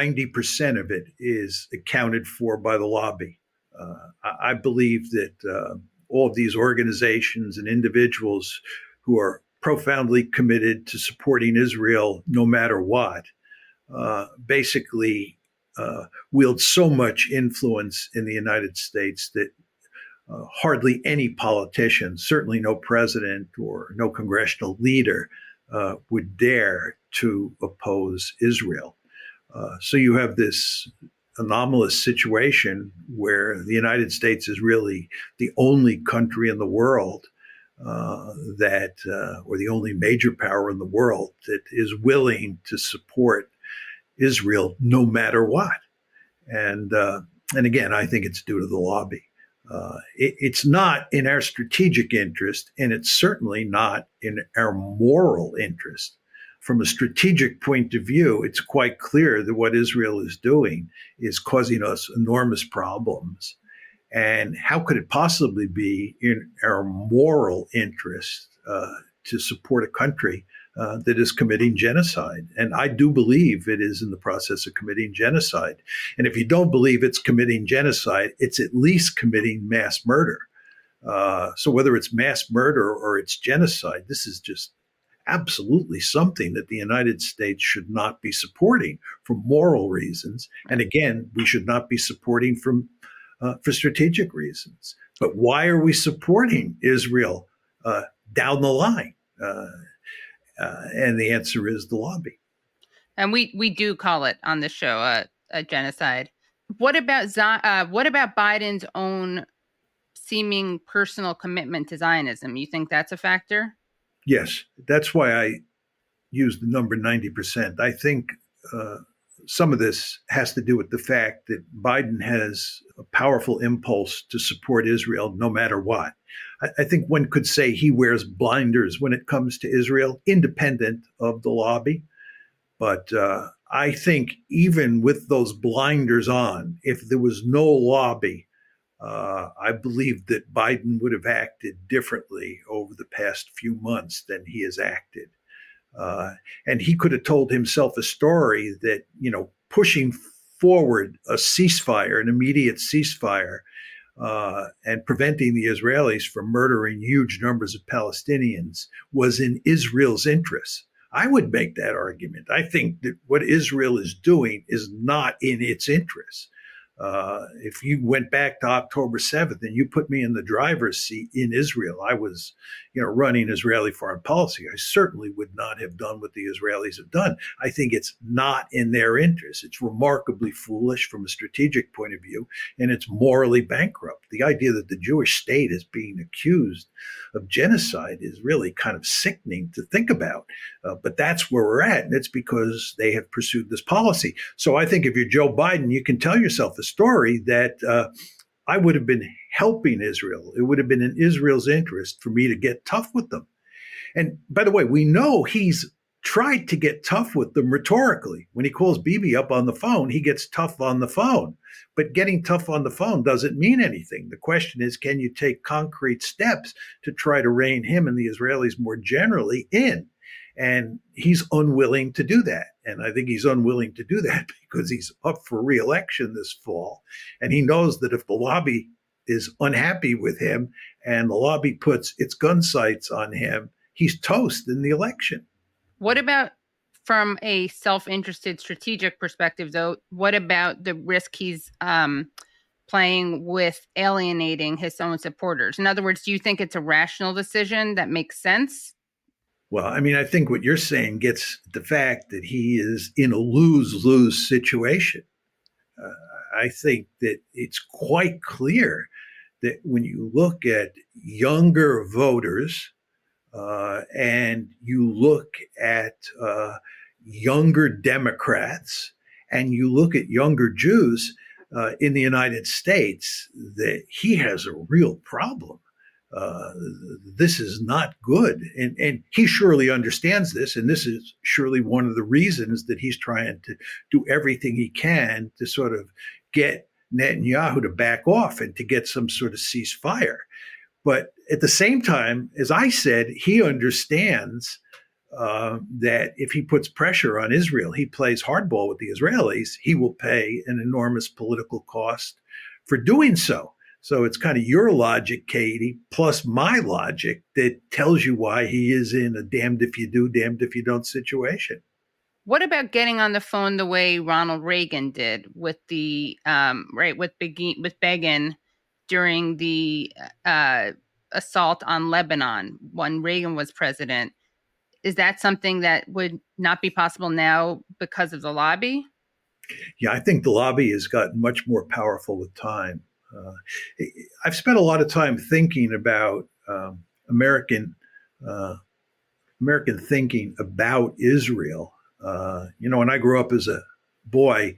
90% of it is accounted for by the lobby. I believe that all of these organizations and individuals who are profoundly committed to supporting Israel no matter what, basically wield so much influence in the United States that hardly any politician, certainly no president or no congressional leader, would dare to oppose Israel. So you have this anomalous situation where the United States is really the only country in the world or the only major power in the world that is willing to support Israel no matter what. And again, I think it's due to the lobby. It's not in our strategic interest, and it's certainly not in our moral interest. From a strategic point of view, it's quite clear that what Israel is doing is causing us enormous problems. And how could it possibly be in our moral interest to support a country that is committing genocide? And I do believe it is in the process of committing genocide. And if you don't believe it's committing genocide, it's at least committing mass murder. So whether it's mass murder or it's genocide, this is just absolutely something that the United States should not be supporting for moral reasons. And again, we should not be supporting for strategic reasons. But why are we supporting Israel down the line? And the answer is the lobby. And we do call it on the show a genocide. What about Biden's own seeming personal commitment to Zionism? You think that's a factor? Yes, that's why I use the number 90%. I think some of this has to do with the fact that Biden has a powerful impulse to support Israel no matter what. I think one could say he wears blinders when it comes to Israel, independent of the lobby. But I think even with those blinders on, if there was no lobby, I believe that Biden would have acted differently over the past few months than he has acted. And he could have told himself a story that, pushing forward a ceasefire, an immediate ceasefire, and preventing the Israelis from murdering huge numbers of Palestinians was in Israel's interests. I would make that argument. I think that what Israel is doing is not in its interests. If you went back to October 7th and you put me in the driver's seat in Israel, I was, running Israeli foreign policy. I certainly would not have done what the Israelis have done. I think it's not in their interest. It's remarkably foolish from a strategic point of view, and it's morally bankrupt. The idea that the Jewish state is being accused of genocide is really kind of sickening to think about. But that's where we're at, and it's because they have pursued this policy. So I think if you're Joe Biden, you can tell yourself the story that I would have been helping Israel. It would have been in Israel's interest for me to get tough with them. And by the way, we know he's tried to get tough with them rhetorically. When he calls Bibi up on the phone, he gets tough on the phone. But getting tough on the phone doesn't mean anything. The question is, can you take concrete steps to try to rein him and the Israelis more generally in? And he's unwilling to do that. And I think he's unwilling to do that because he's up for re-election this fall. And he knows that if the lobby is unhappy with him and the lobby puts its gun sights on him, he's toast in the election. What about from a self-interested strategic perspective, though? What about the risk he's playing with alienating his own supporters? In other words, do you think it's a rational decision that makes sense? Well, I mean, I think what you're saying gets the fact that he is in a lose-lose situation. I think that it's quite clear that when you look at younger voters and you look at younger Democrats and you look at younger Jews in the United States, that he has a real problem. This is not good. And he surely understands this. And this is surely one of the reasons that he's trying to do everything he can to sort of get Netanyahu to back off and to get some sort of ceasefire. But at the same time, as I said, he understands that if he puts pressure on Israel, he plays hardball with the Israelis, he will pay an enormous political cost for doing so. So it's kind of your logic, Katie, plus my logic that tells you why he is in a damned if you do, damned if you don't situation. What about getting on the phone the way Ronald Reagan did with the with Begin during the assault on Lebanon when Reagan was president? Is that something that would not be possible now because of the lobby? Yeah, I think the lobby has gotten much more powerful with time. I've spent a lot of time thinking about American thinking about Israel. When I grew up as a boy,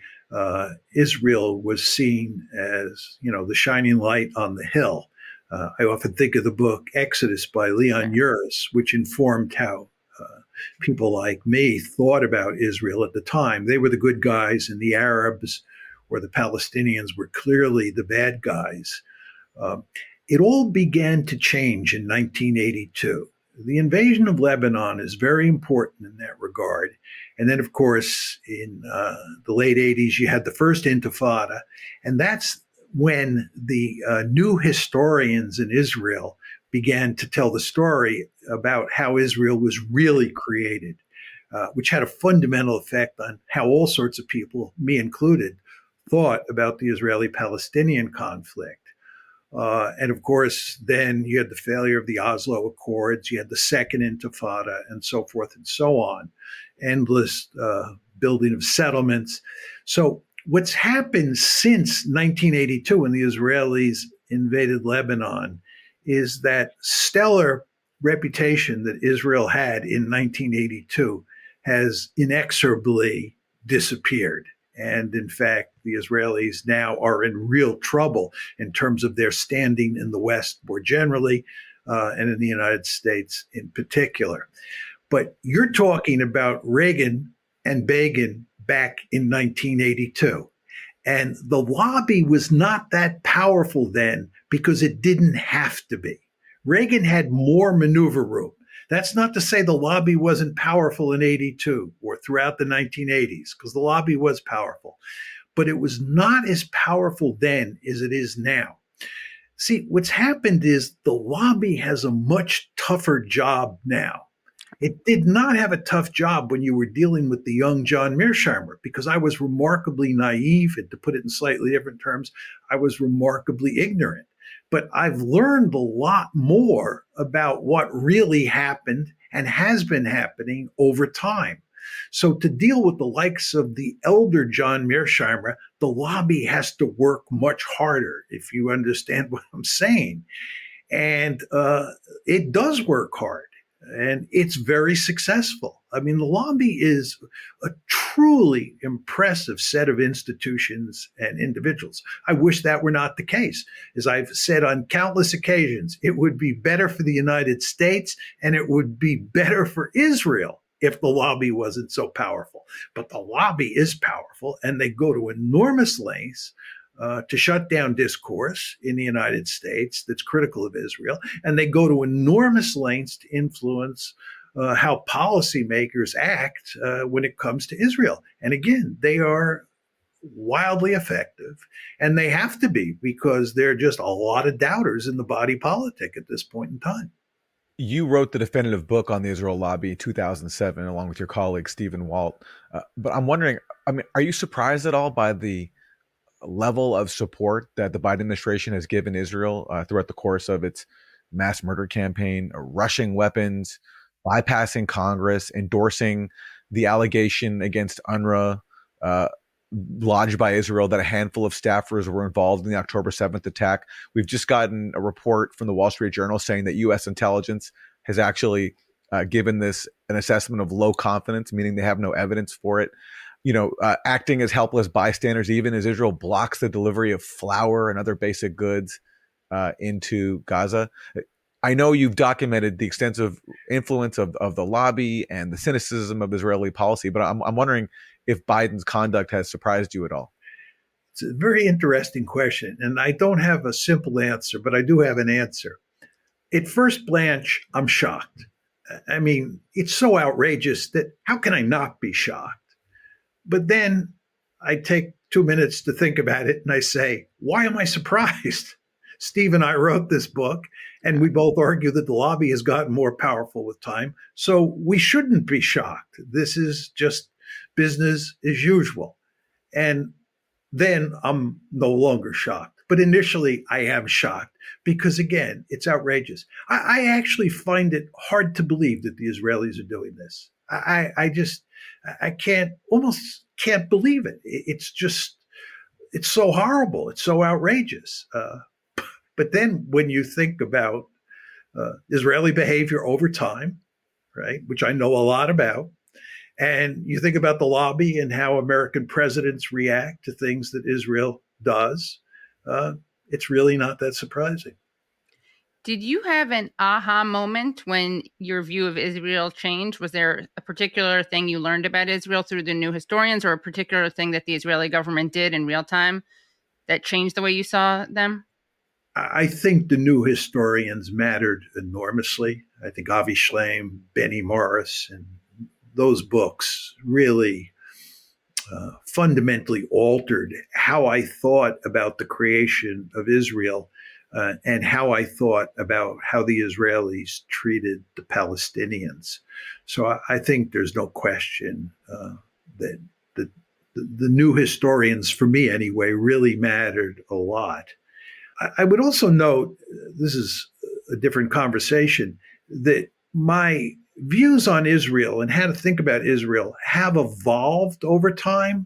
Israel was seen as, the shining light on the hill. I often think of the book Exodus by Leon Uris, which informed how people like me thought about Israel at the time. They were the good guys, and the Arabs or the Palestinians were clearly the bad guys. It all began to change in 1982. The invasion of Lebanon is very important in that regard. And then, of course, in the late 80s, you had the first Intifada. And that's when the new historians in Israel began to tell the story about how Israel was really created, which had a fundamental effect on how all sorts of people, me included, thought about the Israeli-Palestinian conflict. And of course, then you had the failure of the Oslo Accords, you had the second Intifada, and so forth and so on. Endless building of settlements. So what's happened since 1982 when the Israelis invaded Lebanon is that stellar reputation that Israel had in 1982 has inexorably disappeared. And in fact, the Israelis now are in real trouble in terms of their standing in the West more generally, and in the United States in particular. But you're talking about Reagan and Begin back in 1982. And the lobby was not that powerful then because it didn't have to be. Reagan had more maneuver room. That's not to say the lobby wasn't powerful in 82 or throughout the 1980s, because the lobby was powerful. But it was not as powerful then as it is now. See, what's happened is the lobby has a much tougher job now. It did not have a tough job when you were dealing with the young John Mearsheimer, because I was remarkably naive, and to put it in slightly different terms, I was remarkably ignorant. But I've learned a lot more about what really happened and has been happening over time. So to deal with the likes of the elder John Mearsheimer, the lobby has to work much harder, if you understand what I'm saying. And it does work hard, and it's very successful. I mean, the lobby is a truly impressive set of institutions and individuals. I wish that were not the case. As I've said on countless occasions, it would be better for the United States and it would be better for Israel if the lobby wasn't so powerful. But the lobby is powerful, and they go to enormous lengths to shut down discourse in the United States that's critical of Israel. And they go to enormous lengths to influence how policymakers act when it comes to Israel. And again, they are wildly effective, and they have to be, because there are just a lot of doubters in the body politic at this point in time. You wrote the definitive book on the Israel lobby in 2007, along with your colleague, Stephen Walt. But I'm wondering, I mean, are you surprised at all by the level of support that the Biden administration has given Israel throughout the course of its mass murder campaign, rushing weapons, bypassing Congress, endorsing the allegation against UNRWA lodged by Israel that a handful of staffers were involved in the October 7th attack? We've just gotten a report from the Wall Street Journal saying that U.S. intelligence has actually given this an assessment of low confidence, meaning they have no evidence for it. Acting as helpless bystanders, even as Israel blocks the delivery of flour and other basic goods into Gaza. I know you've documented the extensive influence of the lobby and the cynicism of Israeli policy, but I'm wondering if Biden's conduct has surprised you at all. It's a very interesting question, and I don't have a simple answer, but I do have an answer. At first blanch, I'm shocked. I mean, it's so outrageous that how can I not be shocked? But then I take 2 minutes to think about it, and I say, why am I surprised? Steve and I wrote this book, and we both argue that the lobby has gotten more powerful with time. So we shouldn't be shocked. This is just business as usual. And then I'm no longer shocked. But initially, I am shocked because, again, it's outrageous. I actually find it hard to believe that the Israelis are doing this. I almost can't believe it. It's so horrible. It's so outrageous. But then when you think about Israeli behavior over time, right, which I know a lot about, and you think about the lobby and how American presidents react to things that Israel does, it's really not that surprising. Did you have an aha moment when your view of Israel changed? Was there a particular thing you learned about Israel through the new historians, or a particular thing that the Israeli government did in real time that changed the way you saw them? I think the new historians mattered enormously. I think Avi Shlaim, Benny Morris, and those books really fundamentally altered how I thought about the creation of Israel and how I thought about how the Israelis treated the Palestinians. So I think there's no question that the new historians, for me anyway, really mattered a lot. I would also note, this is a different conversation, that my views on Israel and how to think about Israel have evolved over time.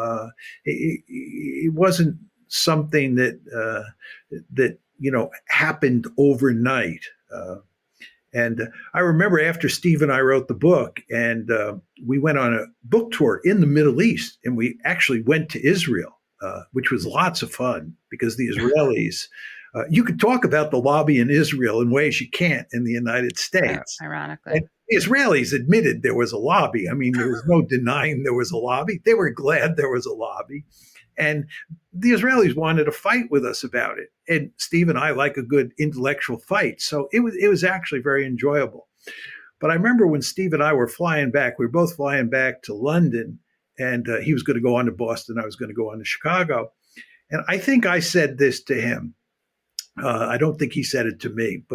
It wasn't something that happened overnight. And I remember after Steve and I wrote the book, and we went on a book tour in the Middle East, and we actually went to Israel, which was lots of fun because the Israelis, you could talk about the lobby in Israel in ways you can't in the United States. Ironically. And the Israelis admitted there was a lobby. I mean, there was no denying there was a lobby. They were glad there was a lobby. And the Israelis wanted to fight with us about it. And Steve and I like a good intellectual fight. So it was actually very enjoyable. But I remember when Steve and I were flying back, we were both flying back to London, and he was going to go on to Boston. I was going to go on to Chicago. And I think I said this to him. I don't think he said it to me, but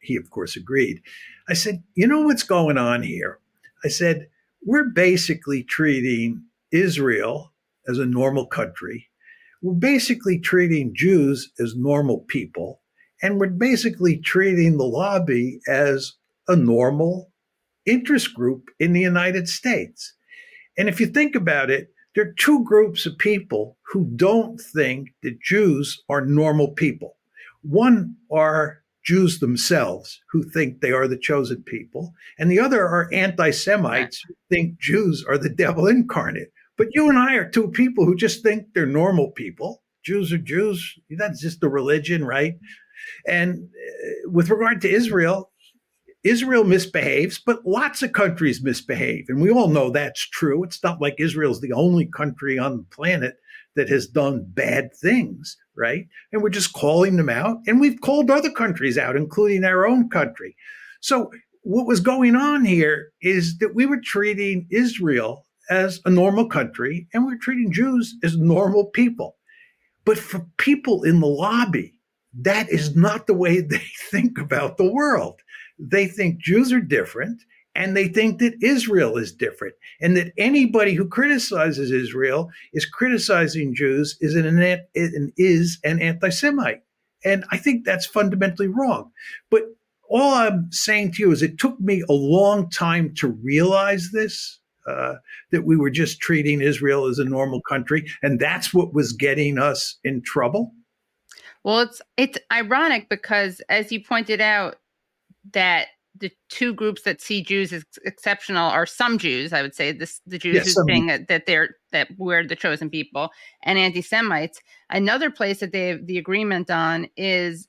he, of course, agreed. I said, you know what's going on here? I said, we're basically treating Israel as a normal country. We're basically treating Jews as normal people. And we're basically treating the lobby as a normal interest group in the United States. And if you think about it, there are two groups of people who don't think that Jews are normal people. One are Jews themselves who think they are the chosen people, and the other are anti-Semites who think Jews are the devil incarnate. But you and I are two people who just think they're normal people. Jews are Jews. That's just a religion, right? And with regard to Israel, Israel misbehaves, but lots of countries misbehave. And we all know that's true. It's not like Israel's the only country on the planet that has done bad things, right? And we're just calling them out. And we've called other countries out, including our own country. So what was going on here is that we were treating Israel as a normal country, and we're treating Jews as normal people. But for people in the lobby, that is not the way they think about the world. They think Jews are different, and they think that Israel is different, and that anybody who criticizes Israel is criticizing Jews is an anti-Semite. And I think that's fundamentally wrong. But all I'm saying to you is it took me a long time to realize this, that we were just treating Israel as a normal country, and that's what was getting us in trouble. Well, it's ironic because, as you pointed out, that the two groups that see Jews as exceptional are some Jews, I would say, the Jews who think that we're the chosen people, and anti-Semites. Another place that they have the agreement on is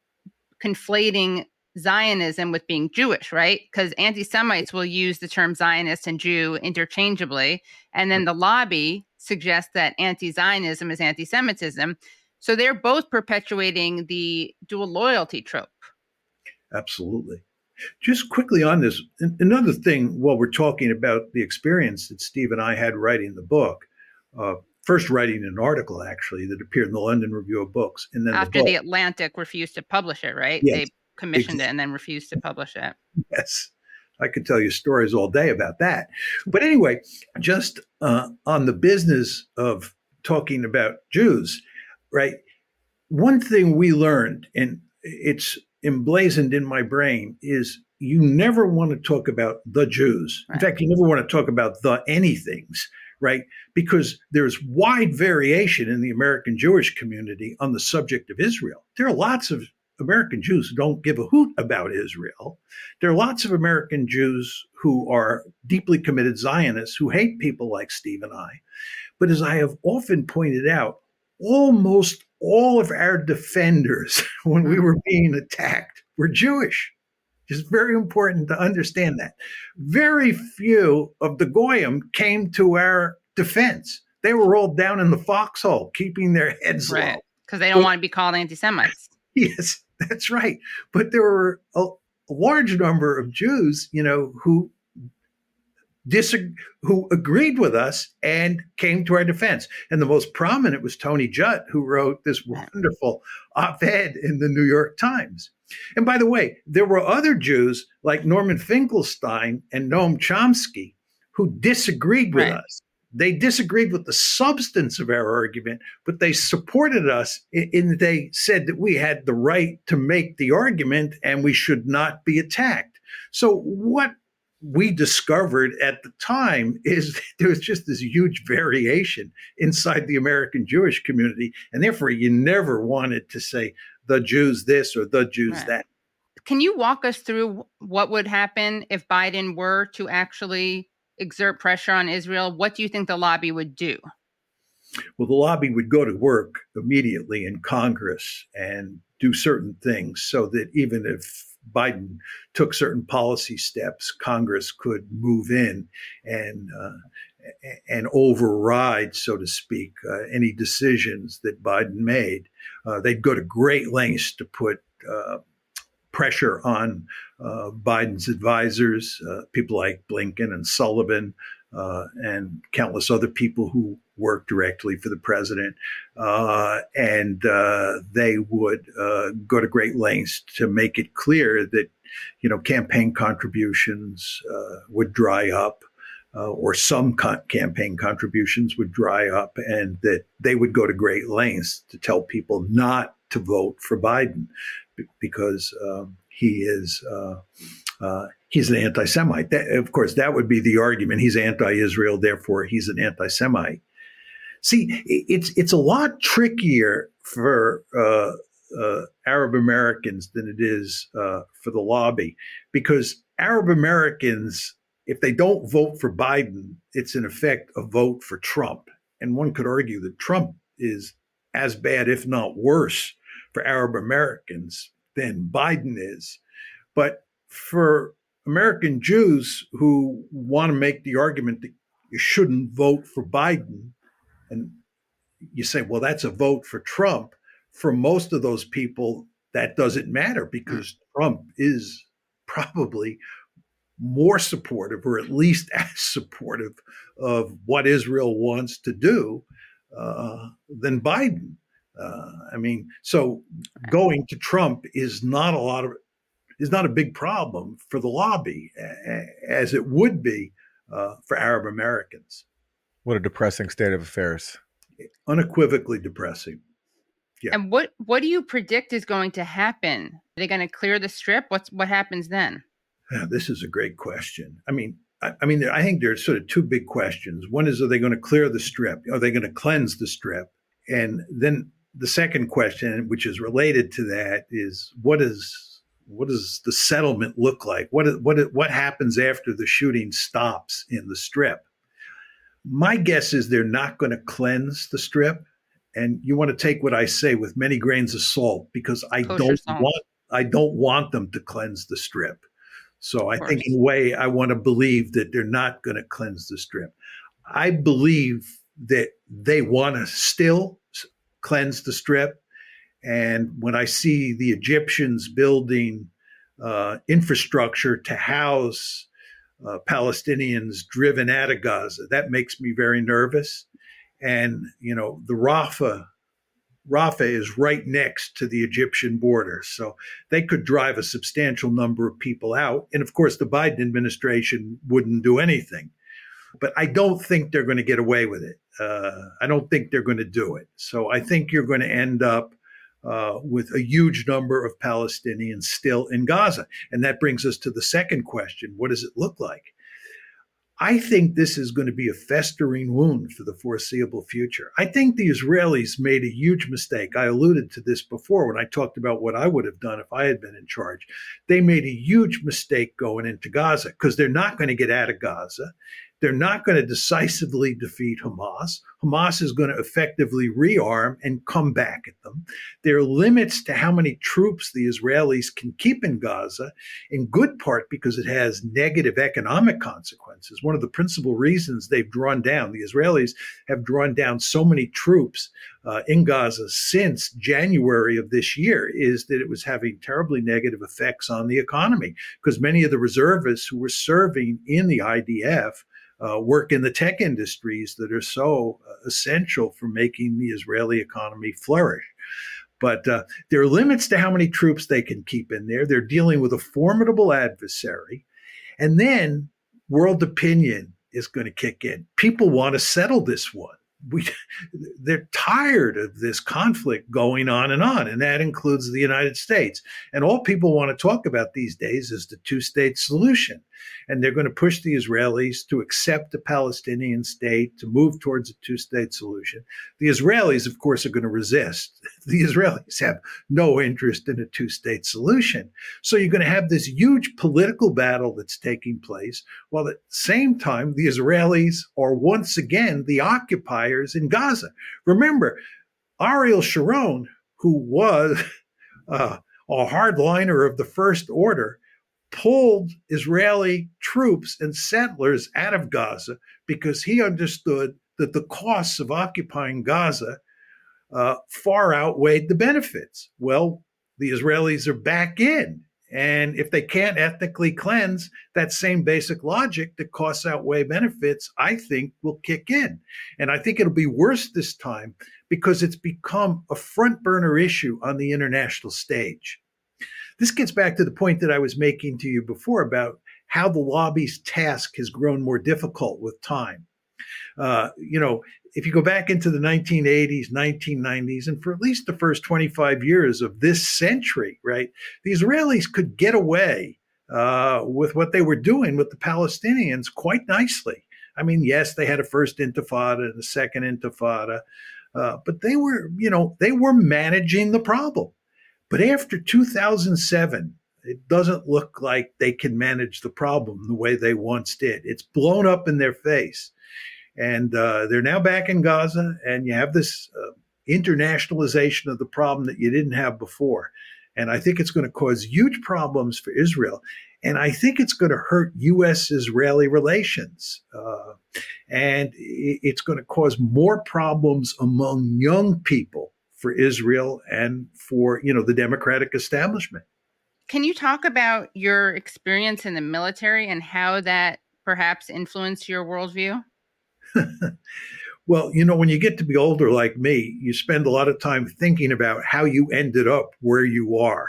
conflating Zionism with being Jewish, right? Because anti-Semites will use the term Zionist and Jew interchangeably, and then the lobby suggests that anti-Zionism is anti-Semitism. So they're both perpetuating the dual loyalty trope. Absolutely. Just quickly on this, another thing while we're talking about the experience that Steve and I had writing the book, first writing an article actually that appeared in the London Review of Books. And then after the Atlantic refused to publish it, right? Yes, they commissioned it and then refused to publish it. Yes. I could tell you stories all day about that. But anyway, just on the business of talking about Jews, right? One thing we learned, and it's emblazoned in my brain, is you never want to talk about the Jews. In fact, you never want to talk about the anythings, right? Because there's wide variation in the American Jewish community on the subject of Israel. There are lots of American Jews who don't give a hoot about Israel. There are lots of American Jews who are deeply committed Zionists who hate people like Steve and I. But as I have often pointed out, almost all of our defenders when we were being attacked were Jewish. It's very important to understand that. Very few of the Goyim came to our defense. They were all down in the foxhole, keeping their heads low. Because they don't want to be called anti-Semites. Yes, that's right. But there were a large number of Jews, who agreed with us and came to our defense. And the most prominent was Tony Judt, who wrote this wonderful op-ed in the New York Times. And by the way, there were other Jews like Norman Finkelstein and Noam Chomsky who disagreed with us. They disagreed with the substance of our argument, but they supported us in they said that we had the right to make the argument and we should not be attacked. So what we discovered at the time is there was just this huge variation inside the American Jewish community. And therefore, you never wanted to say the Jews this or the Jews that. Can you walk us through what would happen if Biden were to actually exert pressure on Israel? What do you think the lobby would do? Well, the lobby would go to work immediately in Congress and do certain things so that even if Biden took certain policy steps, Congress could move in and override, so to speak, any decisions that Biden made. They'd go to great lengths to put pressure on Biden's advisors, people like Blinken and Sullivan, and countless other people who work directly for the president, and they would go to great lengths to make it clear that, campaign contributions would dry up, or some campaign contributions would dry up, and that they would go to great lengths to tell people not to vote for Biden because he's an anti-Semite. Of course, that would be the argument. He's anti-Israel, therefore he's an anti-Semite. See, it's a lot trickier for Arab Americans than it is for the lobby, because Arab Americans, if they don't vote for Biden, it's in effect a vote for Trump. And one could argue that Trump is as bad, if not worse, for Arab Americans than Biden is. But for American Jews who want to make the argument that you shouldn't vote for Biden, and you say, well, that's a vote for Trump, for most of those people, that doesn't matter because Trump is probably more supportive, or at least as supportive of what Israel wants to do than Biden. So going to Trump is not a big problem for the lobby, as it would be for Arab Americans. What a depressing state of affairs. Unequivocally depressing. Yeah. And what do you predict is going to happen? Are they going to clear the strip? What happens then? This is a great question. I think there's sort of two big questions. One is, are they going to clear the strip? Are they going to cleanse the strip? And then the second question, which is related to that, is what does the settlement look like? What happens after the shooting stops in the strip? My guess is they're not going to cleanse the strip. And you want to take what I say with many grains of salt, because I don't want them to cleanse the strip. So I think in a way I want to believe that they're not going to cleanse the strip. I believe that they want to still cleanse the strip. And when I see the Egyptians building infrastructure to house Palestinians driven out of Gaza, that makes me very nervous. And, the Rafah is right next to the Egyptian border. So they could drive a substantial number of people out. And of course, the Biden administration wouldn't do anything. But I don't think they're going to get away with it. I don't think they're going to do it. So I think you're going to end up with a huge number of Palestinians still in Gaza. And that brings us to the second question. What does it look like? I think this is going to be a festering wound for the foreseeable future. I think the Israelis made a huge mistake. I alluded to this before when I talked about what I would have done if I had been in charge. They made a huge mistake going into Gaza because they're not going to get out of Gaza. They're not going to decisively defeat Hamas. Hamas is going to effectively rearm and come back at them. There are limits to how many troops the Israelis can keep in Gaza, in good part because it has negative economic consequences. One of the principal reasons they've drawn down, the Israelis have drawn down so many troops in Gaza since January of this year, is that it was having terribly negative effects on the economy, because many of the reservists who were serving in the IDF work in the tech industries that are so essential for making the Israeli economy flourish. But there are limits to how many troops they can keep in there. They're dealing with a formidable adversary. And then world opinion is going to kick in. People want to settle this one. They're tired of this conflict going on, and that includes the United States. And all people want to talk about these days is the two-state solution. And they're going to push the Israelis to accept a Palestinian state, to move towards a two-state solution. The Israelis, of course, are going to resist. The Israelis have no interest in a two-state solution. So you're going to have this huge political battle that's taking place, while at the same time, the Israelis are once again the occupiers in Gaza. Remember, Ariel Sharon, who was a hardliner of the First Order, pulled Israeli troops and settlers out of Gaza because he understood that the costs of occupying Gaza far outweighed the benefits. Well, the Israelis are back in, And if they can't ethnically cleanse, that same basic logic that costs outweigh benefits, I think will kick in. And I think it'll be worse this time because it's become a front burner issue on the international stage. This gets back to the point that I was making to you before about how the lobby's task has grown more difficult with time. If you go back into the 1980s, 1990s, and for at least the first 25 years of this century, right, the Israelis could get away with what they were doing with the Palestinians quite nicely. I mean, yes, they had a first intifada and a second intifada, but they were managing the problem. But after 2007, it doesn't look like they can manage the problem the way they once did. It's blown up in their face. And they're now back in Gaza, and you have this internationalization of the problem that you didn't have before. And I think it's going to cause huge problems for Israel. And I think it's going to hurt U.S.-Israeli relations. And it's going to cause more problems among young people for Israel and for, the democratic establishment. Can you talk about your experience in the military and how that perhaps influenced your worldview? Well, when you get to be older like me, you spend a lot of time thinking about how you ended up where you are.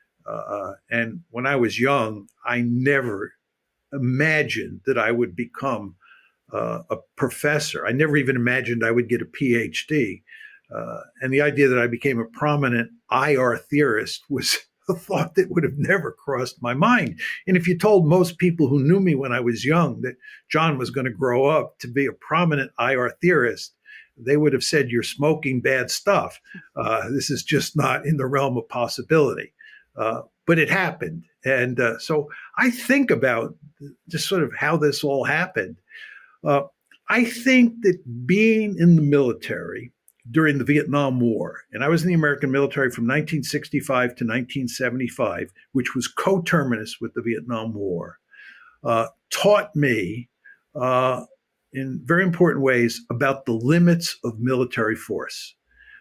And when I was young, I never imagined that I would become a professor. I never even imagined I would get a PhD. And the idea that I became a prominent IR theorist was a thought that would have never crossed my mind. And if you told most people who knew me when I was young that John was going to grow up to be a prominent IR theorist, they would have said, you're smoking bad stuff. This is just not in the realm of possibility. But it happened. And so I think about just sort of how this all happened. I think that being in the military during the Vietnam War, and I was in the American military from 1965 to 1975, which was coterminous with the Vietnam War, taught me in very important ways about the limits of military force.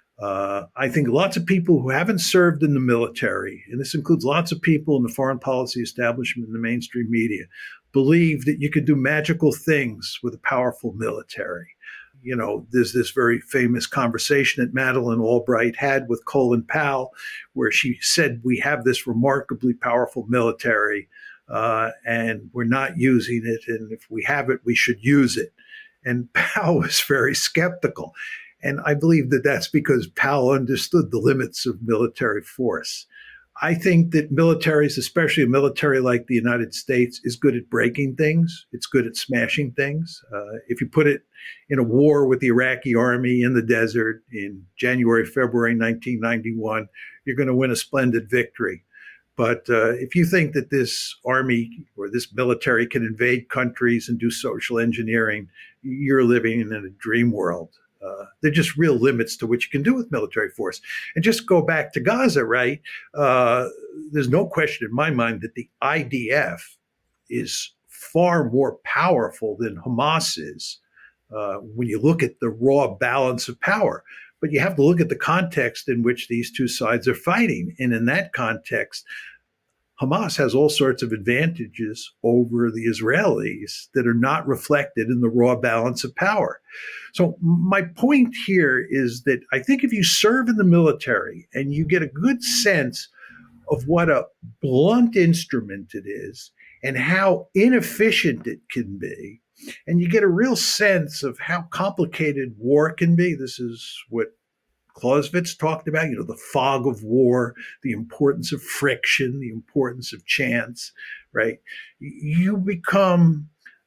I think lots of people who haven't served in the military, and this includes lots of people in the foreign policy establishment and the mainstream media, believe that you could do magical things with a powerful military. There's this very famous conversation that Madeleine Albright had with Colin Powell, where she said, we have this remarkably powerful military, and we're not using it. And if we have it, we should use it. And Powell was very skeptical. And I believe that that's because Powell understood the limits of military force. I think that militaries, especially a military like the United States, is good at breaking things. It's good at smashing things. If you put it in a war with the Iraqi army in the desert in January, February 1991, you're going to win a splendid victory. But if you think that this army or this military can invade countries and do social engineering, you're living in a dream world. There are just real limits to what you can do with military force. And just go back to Gaza, right? There's no question in my mind that the IDF is far more powerful than Hamas is when you look at the raw balance of power. But you have to look at the context in which these two sides are fighting. And in that context, Hamas has all sorts of advantages over the Israelis that are not reflected in the raw balance of power. So my point here is that I think if you serve in the military and you get a good sense of what a blunt instrument it is and how inefficient it can be, and you get a real sense of how complicated war can be, this is what Clausewitz talked about, the fog of war, the importance of friction, the importance of chance, right? You become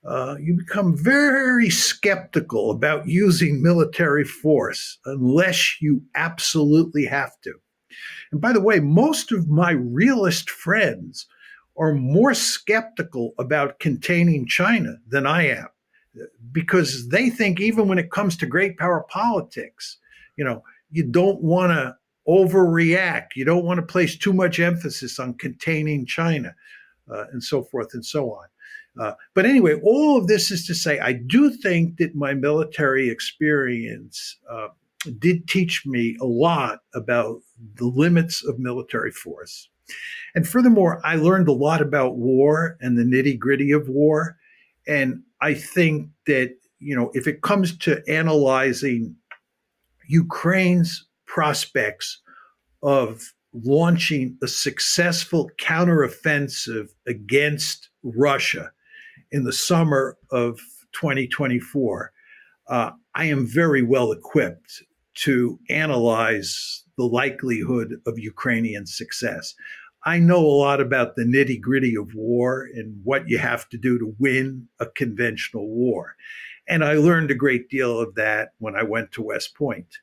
very skeptical about using military force unless you absolutely have to. And by the way, most of my realist friends are more skeptical about containing China than I am, because they think even when it comes to great power politics, you don't want to overreact. You don't want to place too much emphasis on containing China, and so forth and so on. But anyway, all of this is to say, I do think that my military experience did teach me a lot about the limits of military force. And furthermore, I learned a lot about war and the nitty-gritty of war. And I think that, if it comes to analyzing Ukraine's prospects of launching a successful counteroffensive against Russia in the summer of 2024, I am very well equipped to analyze the likelihood of Ukrainian success. I know a lot about the nitty-gritty of war and what you have to do to win a conventional war. And I learned a great deal of that when I went to West Point.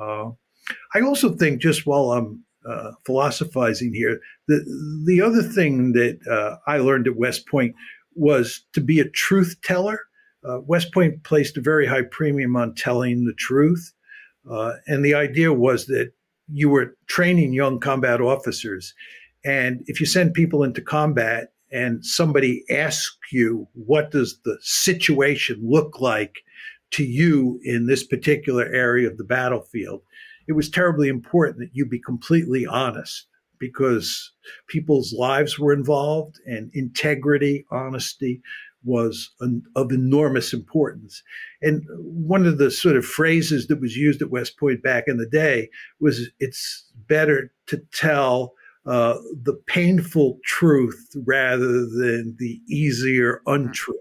I also think, just while I'm philosophizing here, the other thing that I learned at West Point was to be a truth teller. West Point placed a very high premium on telling the truth. And the idea was that you were training young combat officers. And if you send people into combat and somebody asks you, what does the situation look like to you in this particular area of the battlefield, it was terribly important that you be completely honest, because people's lives were involved and integrity, honesty was of enormous importance. And one of the sort of phrases that was used at West Point back in the day was, it's better to tell the painful truth rather than the easier untruth.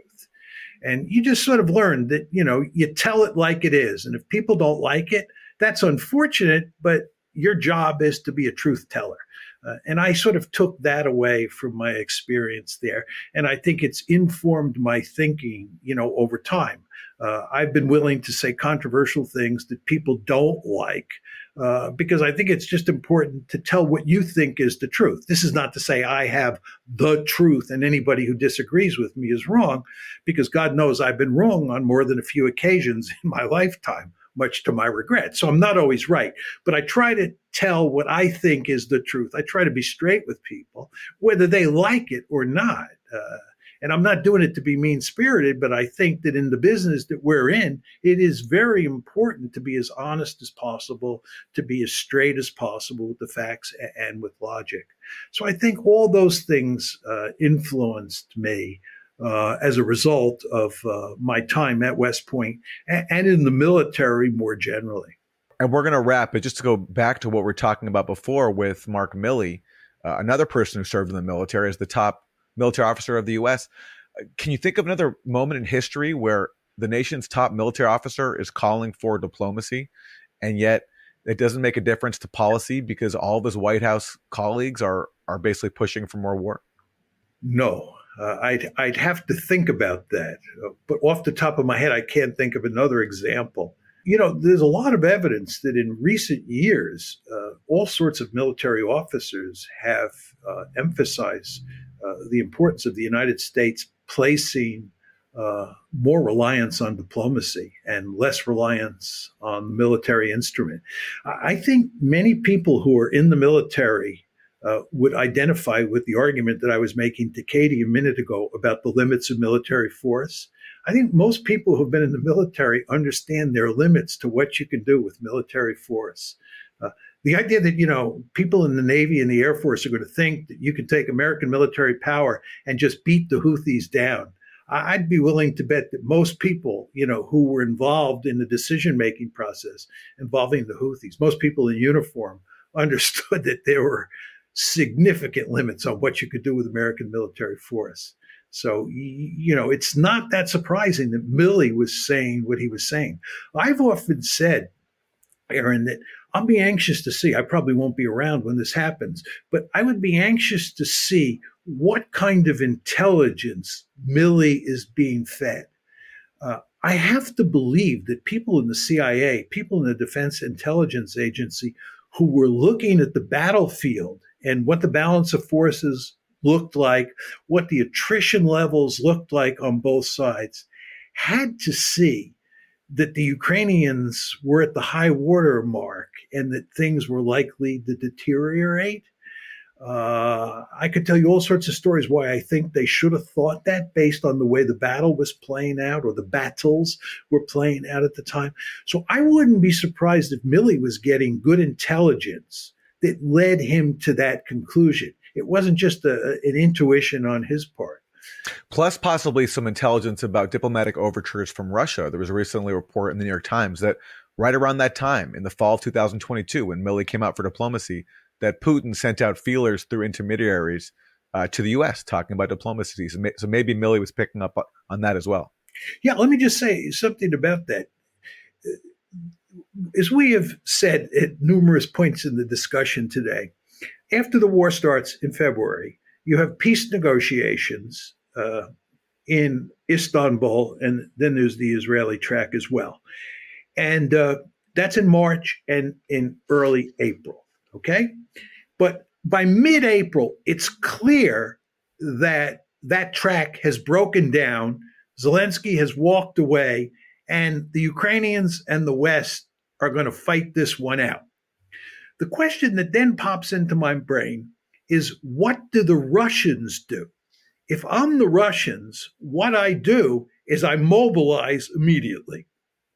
And you just sort of learned that, you tell it like it is. And if people don't like it, that's unfortunate, but your job is to be a truth teller. And I sort of took that away from my experience there. And I think it's informed my thinking, over time. I've been willing to say controversial things that people don't like, because I think it's just important to tell what you think is the truth. This is not to say I have the truth and anybody who disagrees with me is wrong, because God knows I've been wrong on more than a few occasions in my lifetime, much to my regret. So I'm not always right, but I try to tell what I think is the truth. I try to be straight with people, whether they like it or not. And I'm not doing it to be mean-spirited, but I think that in the business that we're in, it is very important to be as honest as possible, to be as straight as possible with the facts and with logic. So I think all those things influenced me as a result of my time at West Point and in the military more generally. And we're going to wrap, but just to go back to what we're talking about before with Mark Milley, another person who served in the military as the top military officer of the U.S. Can you think of another moment in history where the nation's top military officer is calling for diplomacy, and yet it doesn't make a difference to policy because all of his White House colleagues are basically pushing for more war? No. I'd have to think about that. But off the top of my head, I can't think of another example. There's a lot of evidence that in recent years, all sorts of military officers have emphasized the importance of the United States placing more reliance on diplomacy and less reliance on the military instrument. I think many people who are in the military would identify with the argument that I was making to Katie a minute ago about the limits of military force. I think most people who've been in the military understand their limits to what you can do with military force. The idea that, people in the Navy and the Air Force are going to think that you can take American military power and just beat the Houthis down. I'd be willing to bet that most people, who were involved in the decision-making process involving the Houthis, most people in uniform understood that there were significant limits on what you could do with American military force. So, it's not that surprising that Milley was saying what he was saying. I've often said, Aaron, that I'll be anxious to see, I probably won't be around when this happens, but I would be anxious to see what kind of intelligence Milley is being fed. I have to believe that people in the CIA, people in the Defense Intelligence Agency who were looking at the battlefield and what the balance of forces looked like, what the attrition levels looked like on both sides, had to see that the Ukrainians were at the high water mark and that things were likely to deteriorate. I could tell you all sorts of stories why I think they should have thought that based on the way the battle was playing out or the battles were playing out at the time. So I wouldn't be surprised if Milley was getting good intelligence that led him to that conclusion. It wasn't just an intuition on his part. Plus, possibly some intelligence about diplomatic overtures from Russia. There was recently a report in the New York Times that right around that time, in the fall of 2022, when Milley came out for diplomacy, that Putin sent out feelers through intermediaries to the U.S. talking about diplomacy. So maybe Milley was picking up on that as well. Yeah, let me just say something about that. As we have said at numerous points in the discussion today, after the war starts in February, you have peace negotiations in Istanbul, and then there's the Israeli track as well. And that's in March and in early April, okay? But by mid-April, it's clear that that track has broken down. Zelensky has walked away, and the Ukrainians and the West are going to fight this one out. The question that then pops into my brain is, what do the Russians do? If I'm the Russians, what I do is I mobilize immediately,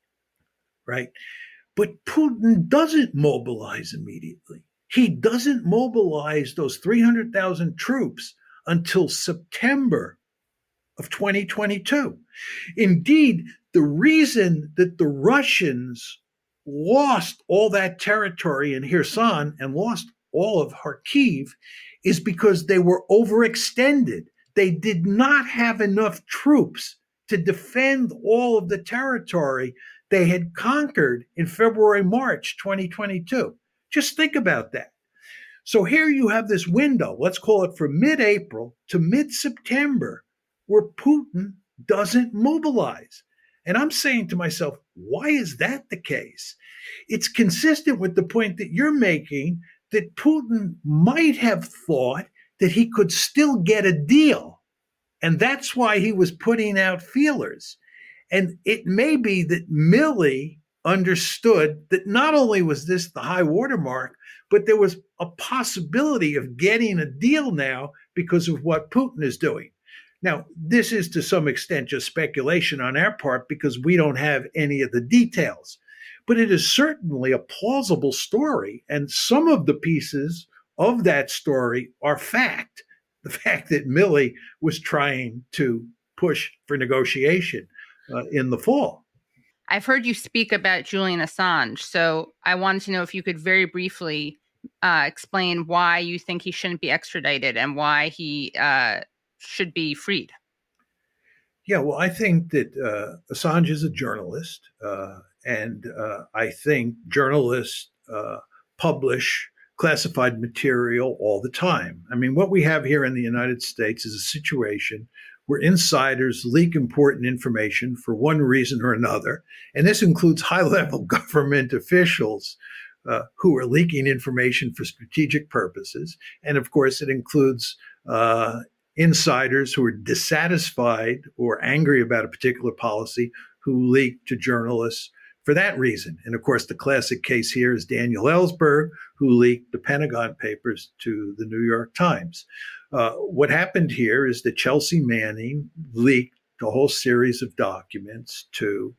right? But Putin doesn't mobilize immediately. He doesn't mobilize those 300,000 troops until September of 2022. Indeed, the reason that the Russians lost all that territory in Kherson and lost all of Kharkiv is because they were overextended. They did not have enough troops to defend all of the territory they had conquered in February, March 2022. Just think about that. So here you have this window, let's call it from mid-April to mid-September, where Putin doesn't mobilize. And I'm saying to myself, why is that the case? It's consistent with the point that you're making that Putin might have thought that he could still get a deal. And that's why he was putting out feelers. And it may be that Milley understood that not only was this the high watermark, but there was a possibility of getting a deal now because of what Putin is doing. Now, this is to some extent just speculation on our part because we don't have any of the details, but it is certainly a plausible story. And some of the pieces of that story are fact. The fact that Milley was trying to push for negotiation in the fall. I've heard you speak about Julian Assange, so I wanted to know if you could very briefly explain why you think he shouldn't be extradited and why he should be freed. Yeah, well, I think that Assange is a journalist, and I think journalists publish classified material all the time. I mean, what we have here in the United States is a situation where insiders leak important information for one reason or another, and this includes high-level government officials who are leaking information for strategic purposes, and of course, it includes insiders who are dissatisfied or angry about a particular policy who leak to journalists for that reason. And of course, the classic case here is Daniel Ellsberg, who leaked the Pentagon Papers to the New York Times. What happened here is that Chelsea Manning leaked a whole series of documents to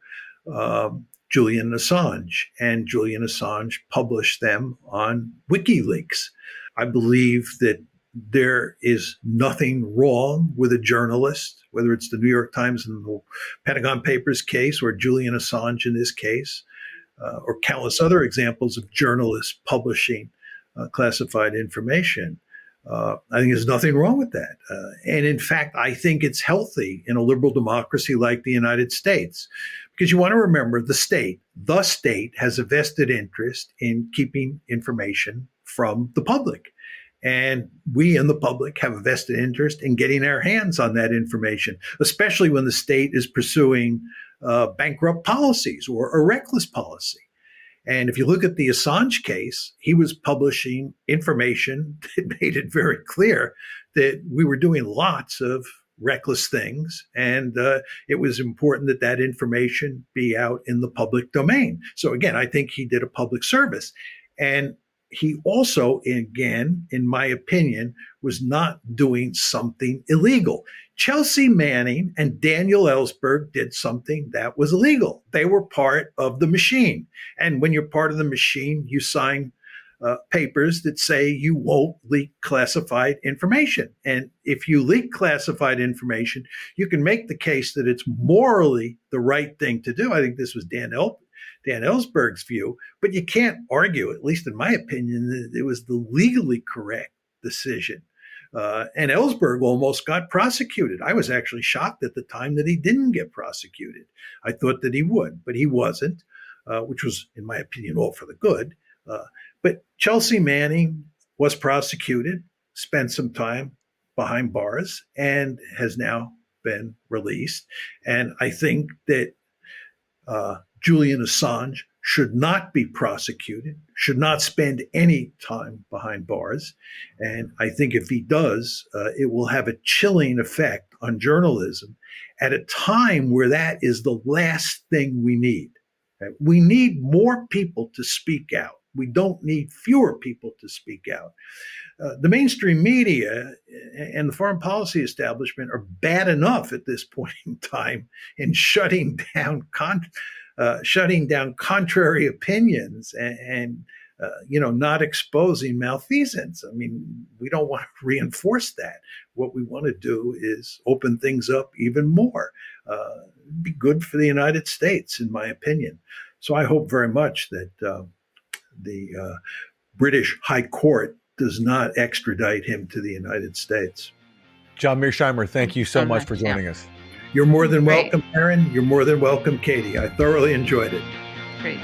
Julian Assange, and Julian Assange published them on WikiLeaks. I believe that there is nothing wrong with a journalist, whether it's the New York Times in the Pentagon Papers case or Julian Assange in this case, or countless other examples of journalists publishing classified information. I think there's nothing wrong with that. And in fact, I think it's healthy in a liberal democracy like the United States, because you want to remember the state has a vested interest in keeping information from the public. And we in the public have a vested interest in getting our hands on that information, especially when the state is pursuing bankrupt policies or a reckless policy. And if you look at the Assange case, he was publishing information that made it very clear that we were doing lots of reckless things. And it was important that that information be out in the public domain. So again, I think he did a public service. And he also, again, in my opinion, was not doing something illegal. Chelsea Manning and Daniel Ellsberg did something that was illegal. They were part of the machine. And when you're part of the machine, you sign papers that say you won't leak classified information. And if you leak classified information, you can make the case that it's morally the right thing to do. I think this was Dan Ellsberg's view, but you can't argue, at least in my opinion, that it was the legally correct decision. And Ellsberg almost got prosecuted. I was actually shocked at the time that he didn't get prosecuted. I thought that he would, but he wasn't, which was, in my opinion, all for the good. But Chelsea Manning was prosecuted, spent some time behind bars, and has now been released. And I think that Julian Assange should not be prosecuted, should not spend any time behind bars. And I think if he does, it will have a chilling effect on journalism at a time where that is the last thing we need. We need more people to speak out. We don't need fewer people to speak out. The mainstream media and the foreign policy establishment are bad enough at this point in time in shutting down contrary opinions and not exposing malfeasance. I mean, we don't want to reinforce that. What we want to do is open things up even more. Be good for the United States, in my opinion. So I hope very much that the British High Court does not extradite him to the United States. John Mearsheimer, thank you so much for joining us. You're more than welcome, Aaron. You're more than welcome, Katie. I thoroughly enjoyed it. Great.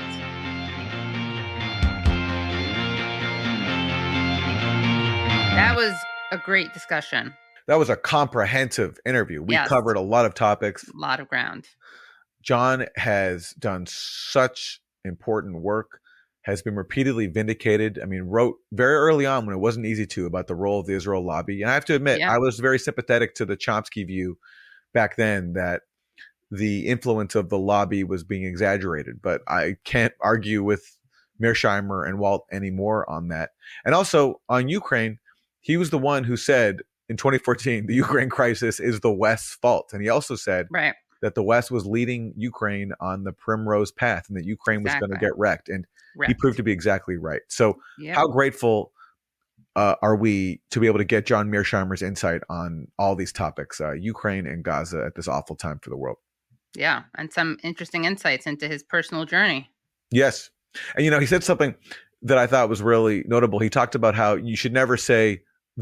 That was a great discussion. That was a comprehensive interview. We covered a lot of topics. A lot of ground. John has done such important work, has been repeatedly vindicated. I mean, wrote very early on when it wasn't easy to about the role of the Israel lobby. And I have to admit, I was very sympathetic to the Chomsky view back then that the influence of the lobby was being exaggerated. But I can't argue with Mearsheimer and Walt anymore on that. And also on Ukraine, he was the one who said in 2014, the Ukraine crisis is the West's fault. And he also said that the West was leading Ukraine on the primrose path and that Ukraine was going to get wrecked. And he proved to be exactly right. So how grateful are we to be able to get John Mearsheimer's insight on all these topics, Ukraine and Gaza at this awful time for the world. Yeah. And some interesting insights into his personal journey. Yes. And, he said something that I thought was really notable. He talked about how you should never say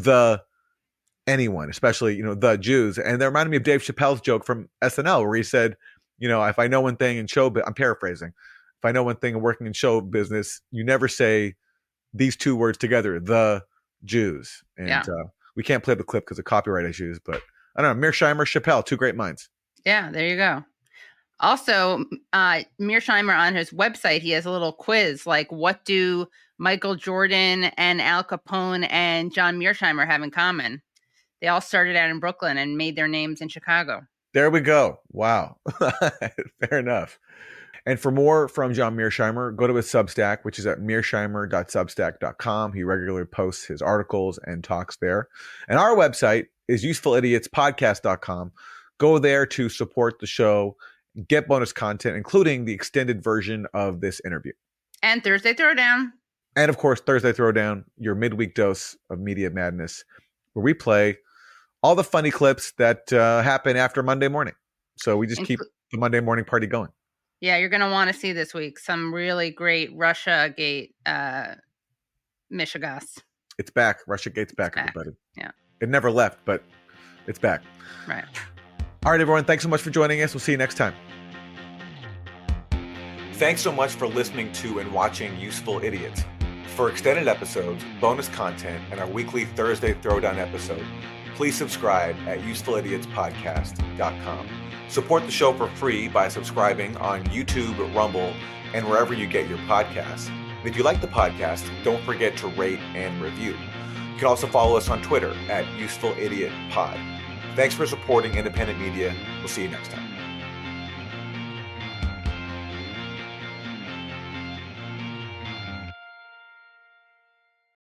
anyone, especially, the Jews. And that reminded me of Dave Chappelle's joke from SNL where he said, if I know one thing in I'm paraphrasing. If I know one thing in working in show business, you never say these two words together, the Jews. And we can't play the clip because of copyright issues, but I don't know, Mearsheimer, Chappelle, two great minds. Yeah, there you go. Also, Mearsheimer on his website, he has a little quiz, like what do Michael Jordan and Al Capone and John Mearsheimer have in common? They all started out in Brooklyn and made their names in Chicago. There we go. Wow. Fair enough. And for more from John Mearsheimer, go to his Substack, which is at mearsheimer.substack.com. He regularly posts his articles and talks there. And our website is usefulidiots.podcast.com. Go there to support the show, get bonus content, including the extended version of this interview. And Thursday Throwdown. And of course, Thursday Throwdown, your midweek dose of media madness, where we play all the funny clips that happen after Monday morning. So we just keep the Monday morning party going. Yeah, you're going to want to see this week some really great Russiagate Michigas. It's back. Russiagate's back, everybody. Yeah. It never left, but it's back. Right. All right, everyone. Thanks so much for joining us. We'll see you next time. Thanks so much for listening to and watching Useful Idiots. For extended episodes, bonus content, and our weekly Thursday Throwdown episode, please subscribe at usefulidiots.podcast.com. Support the show for free by subscribing on YouTube, Rumble, and wherever you get your podcasts. And if you like the podcast, don't forget to rate and review. You can also follow us on Twitter at UsefulIdiotPod. Thanks for supporting independent media. We'll see you next time.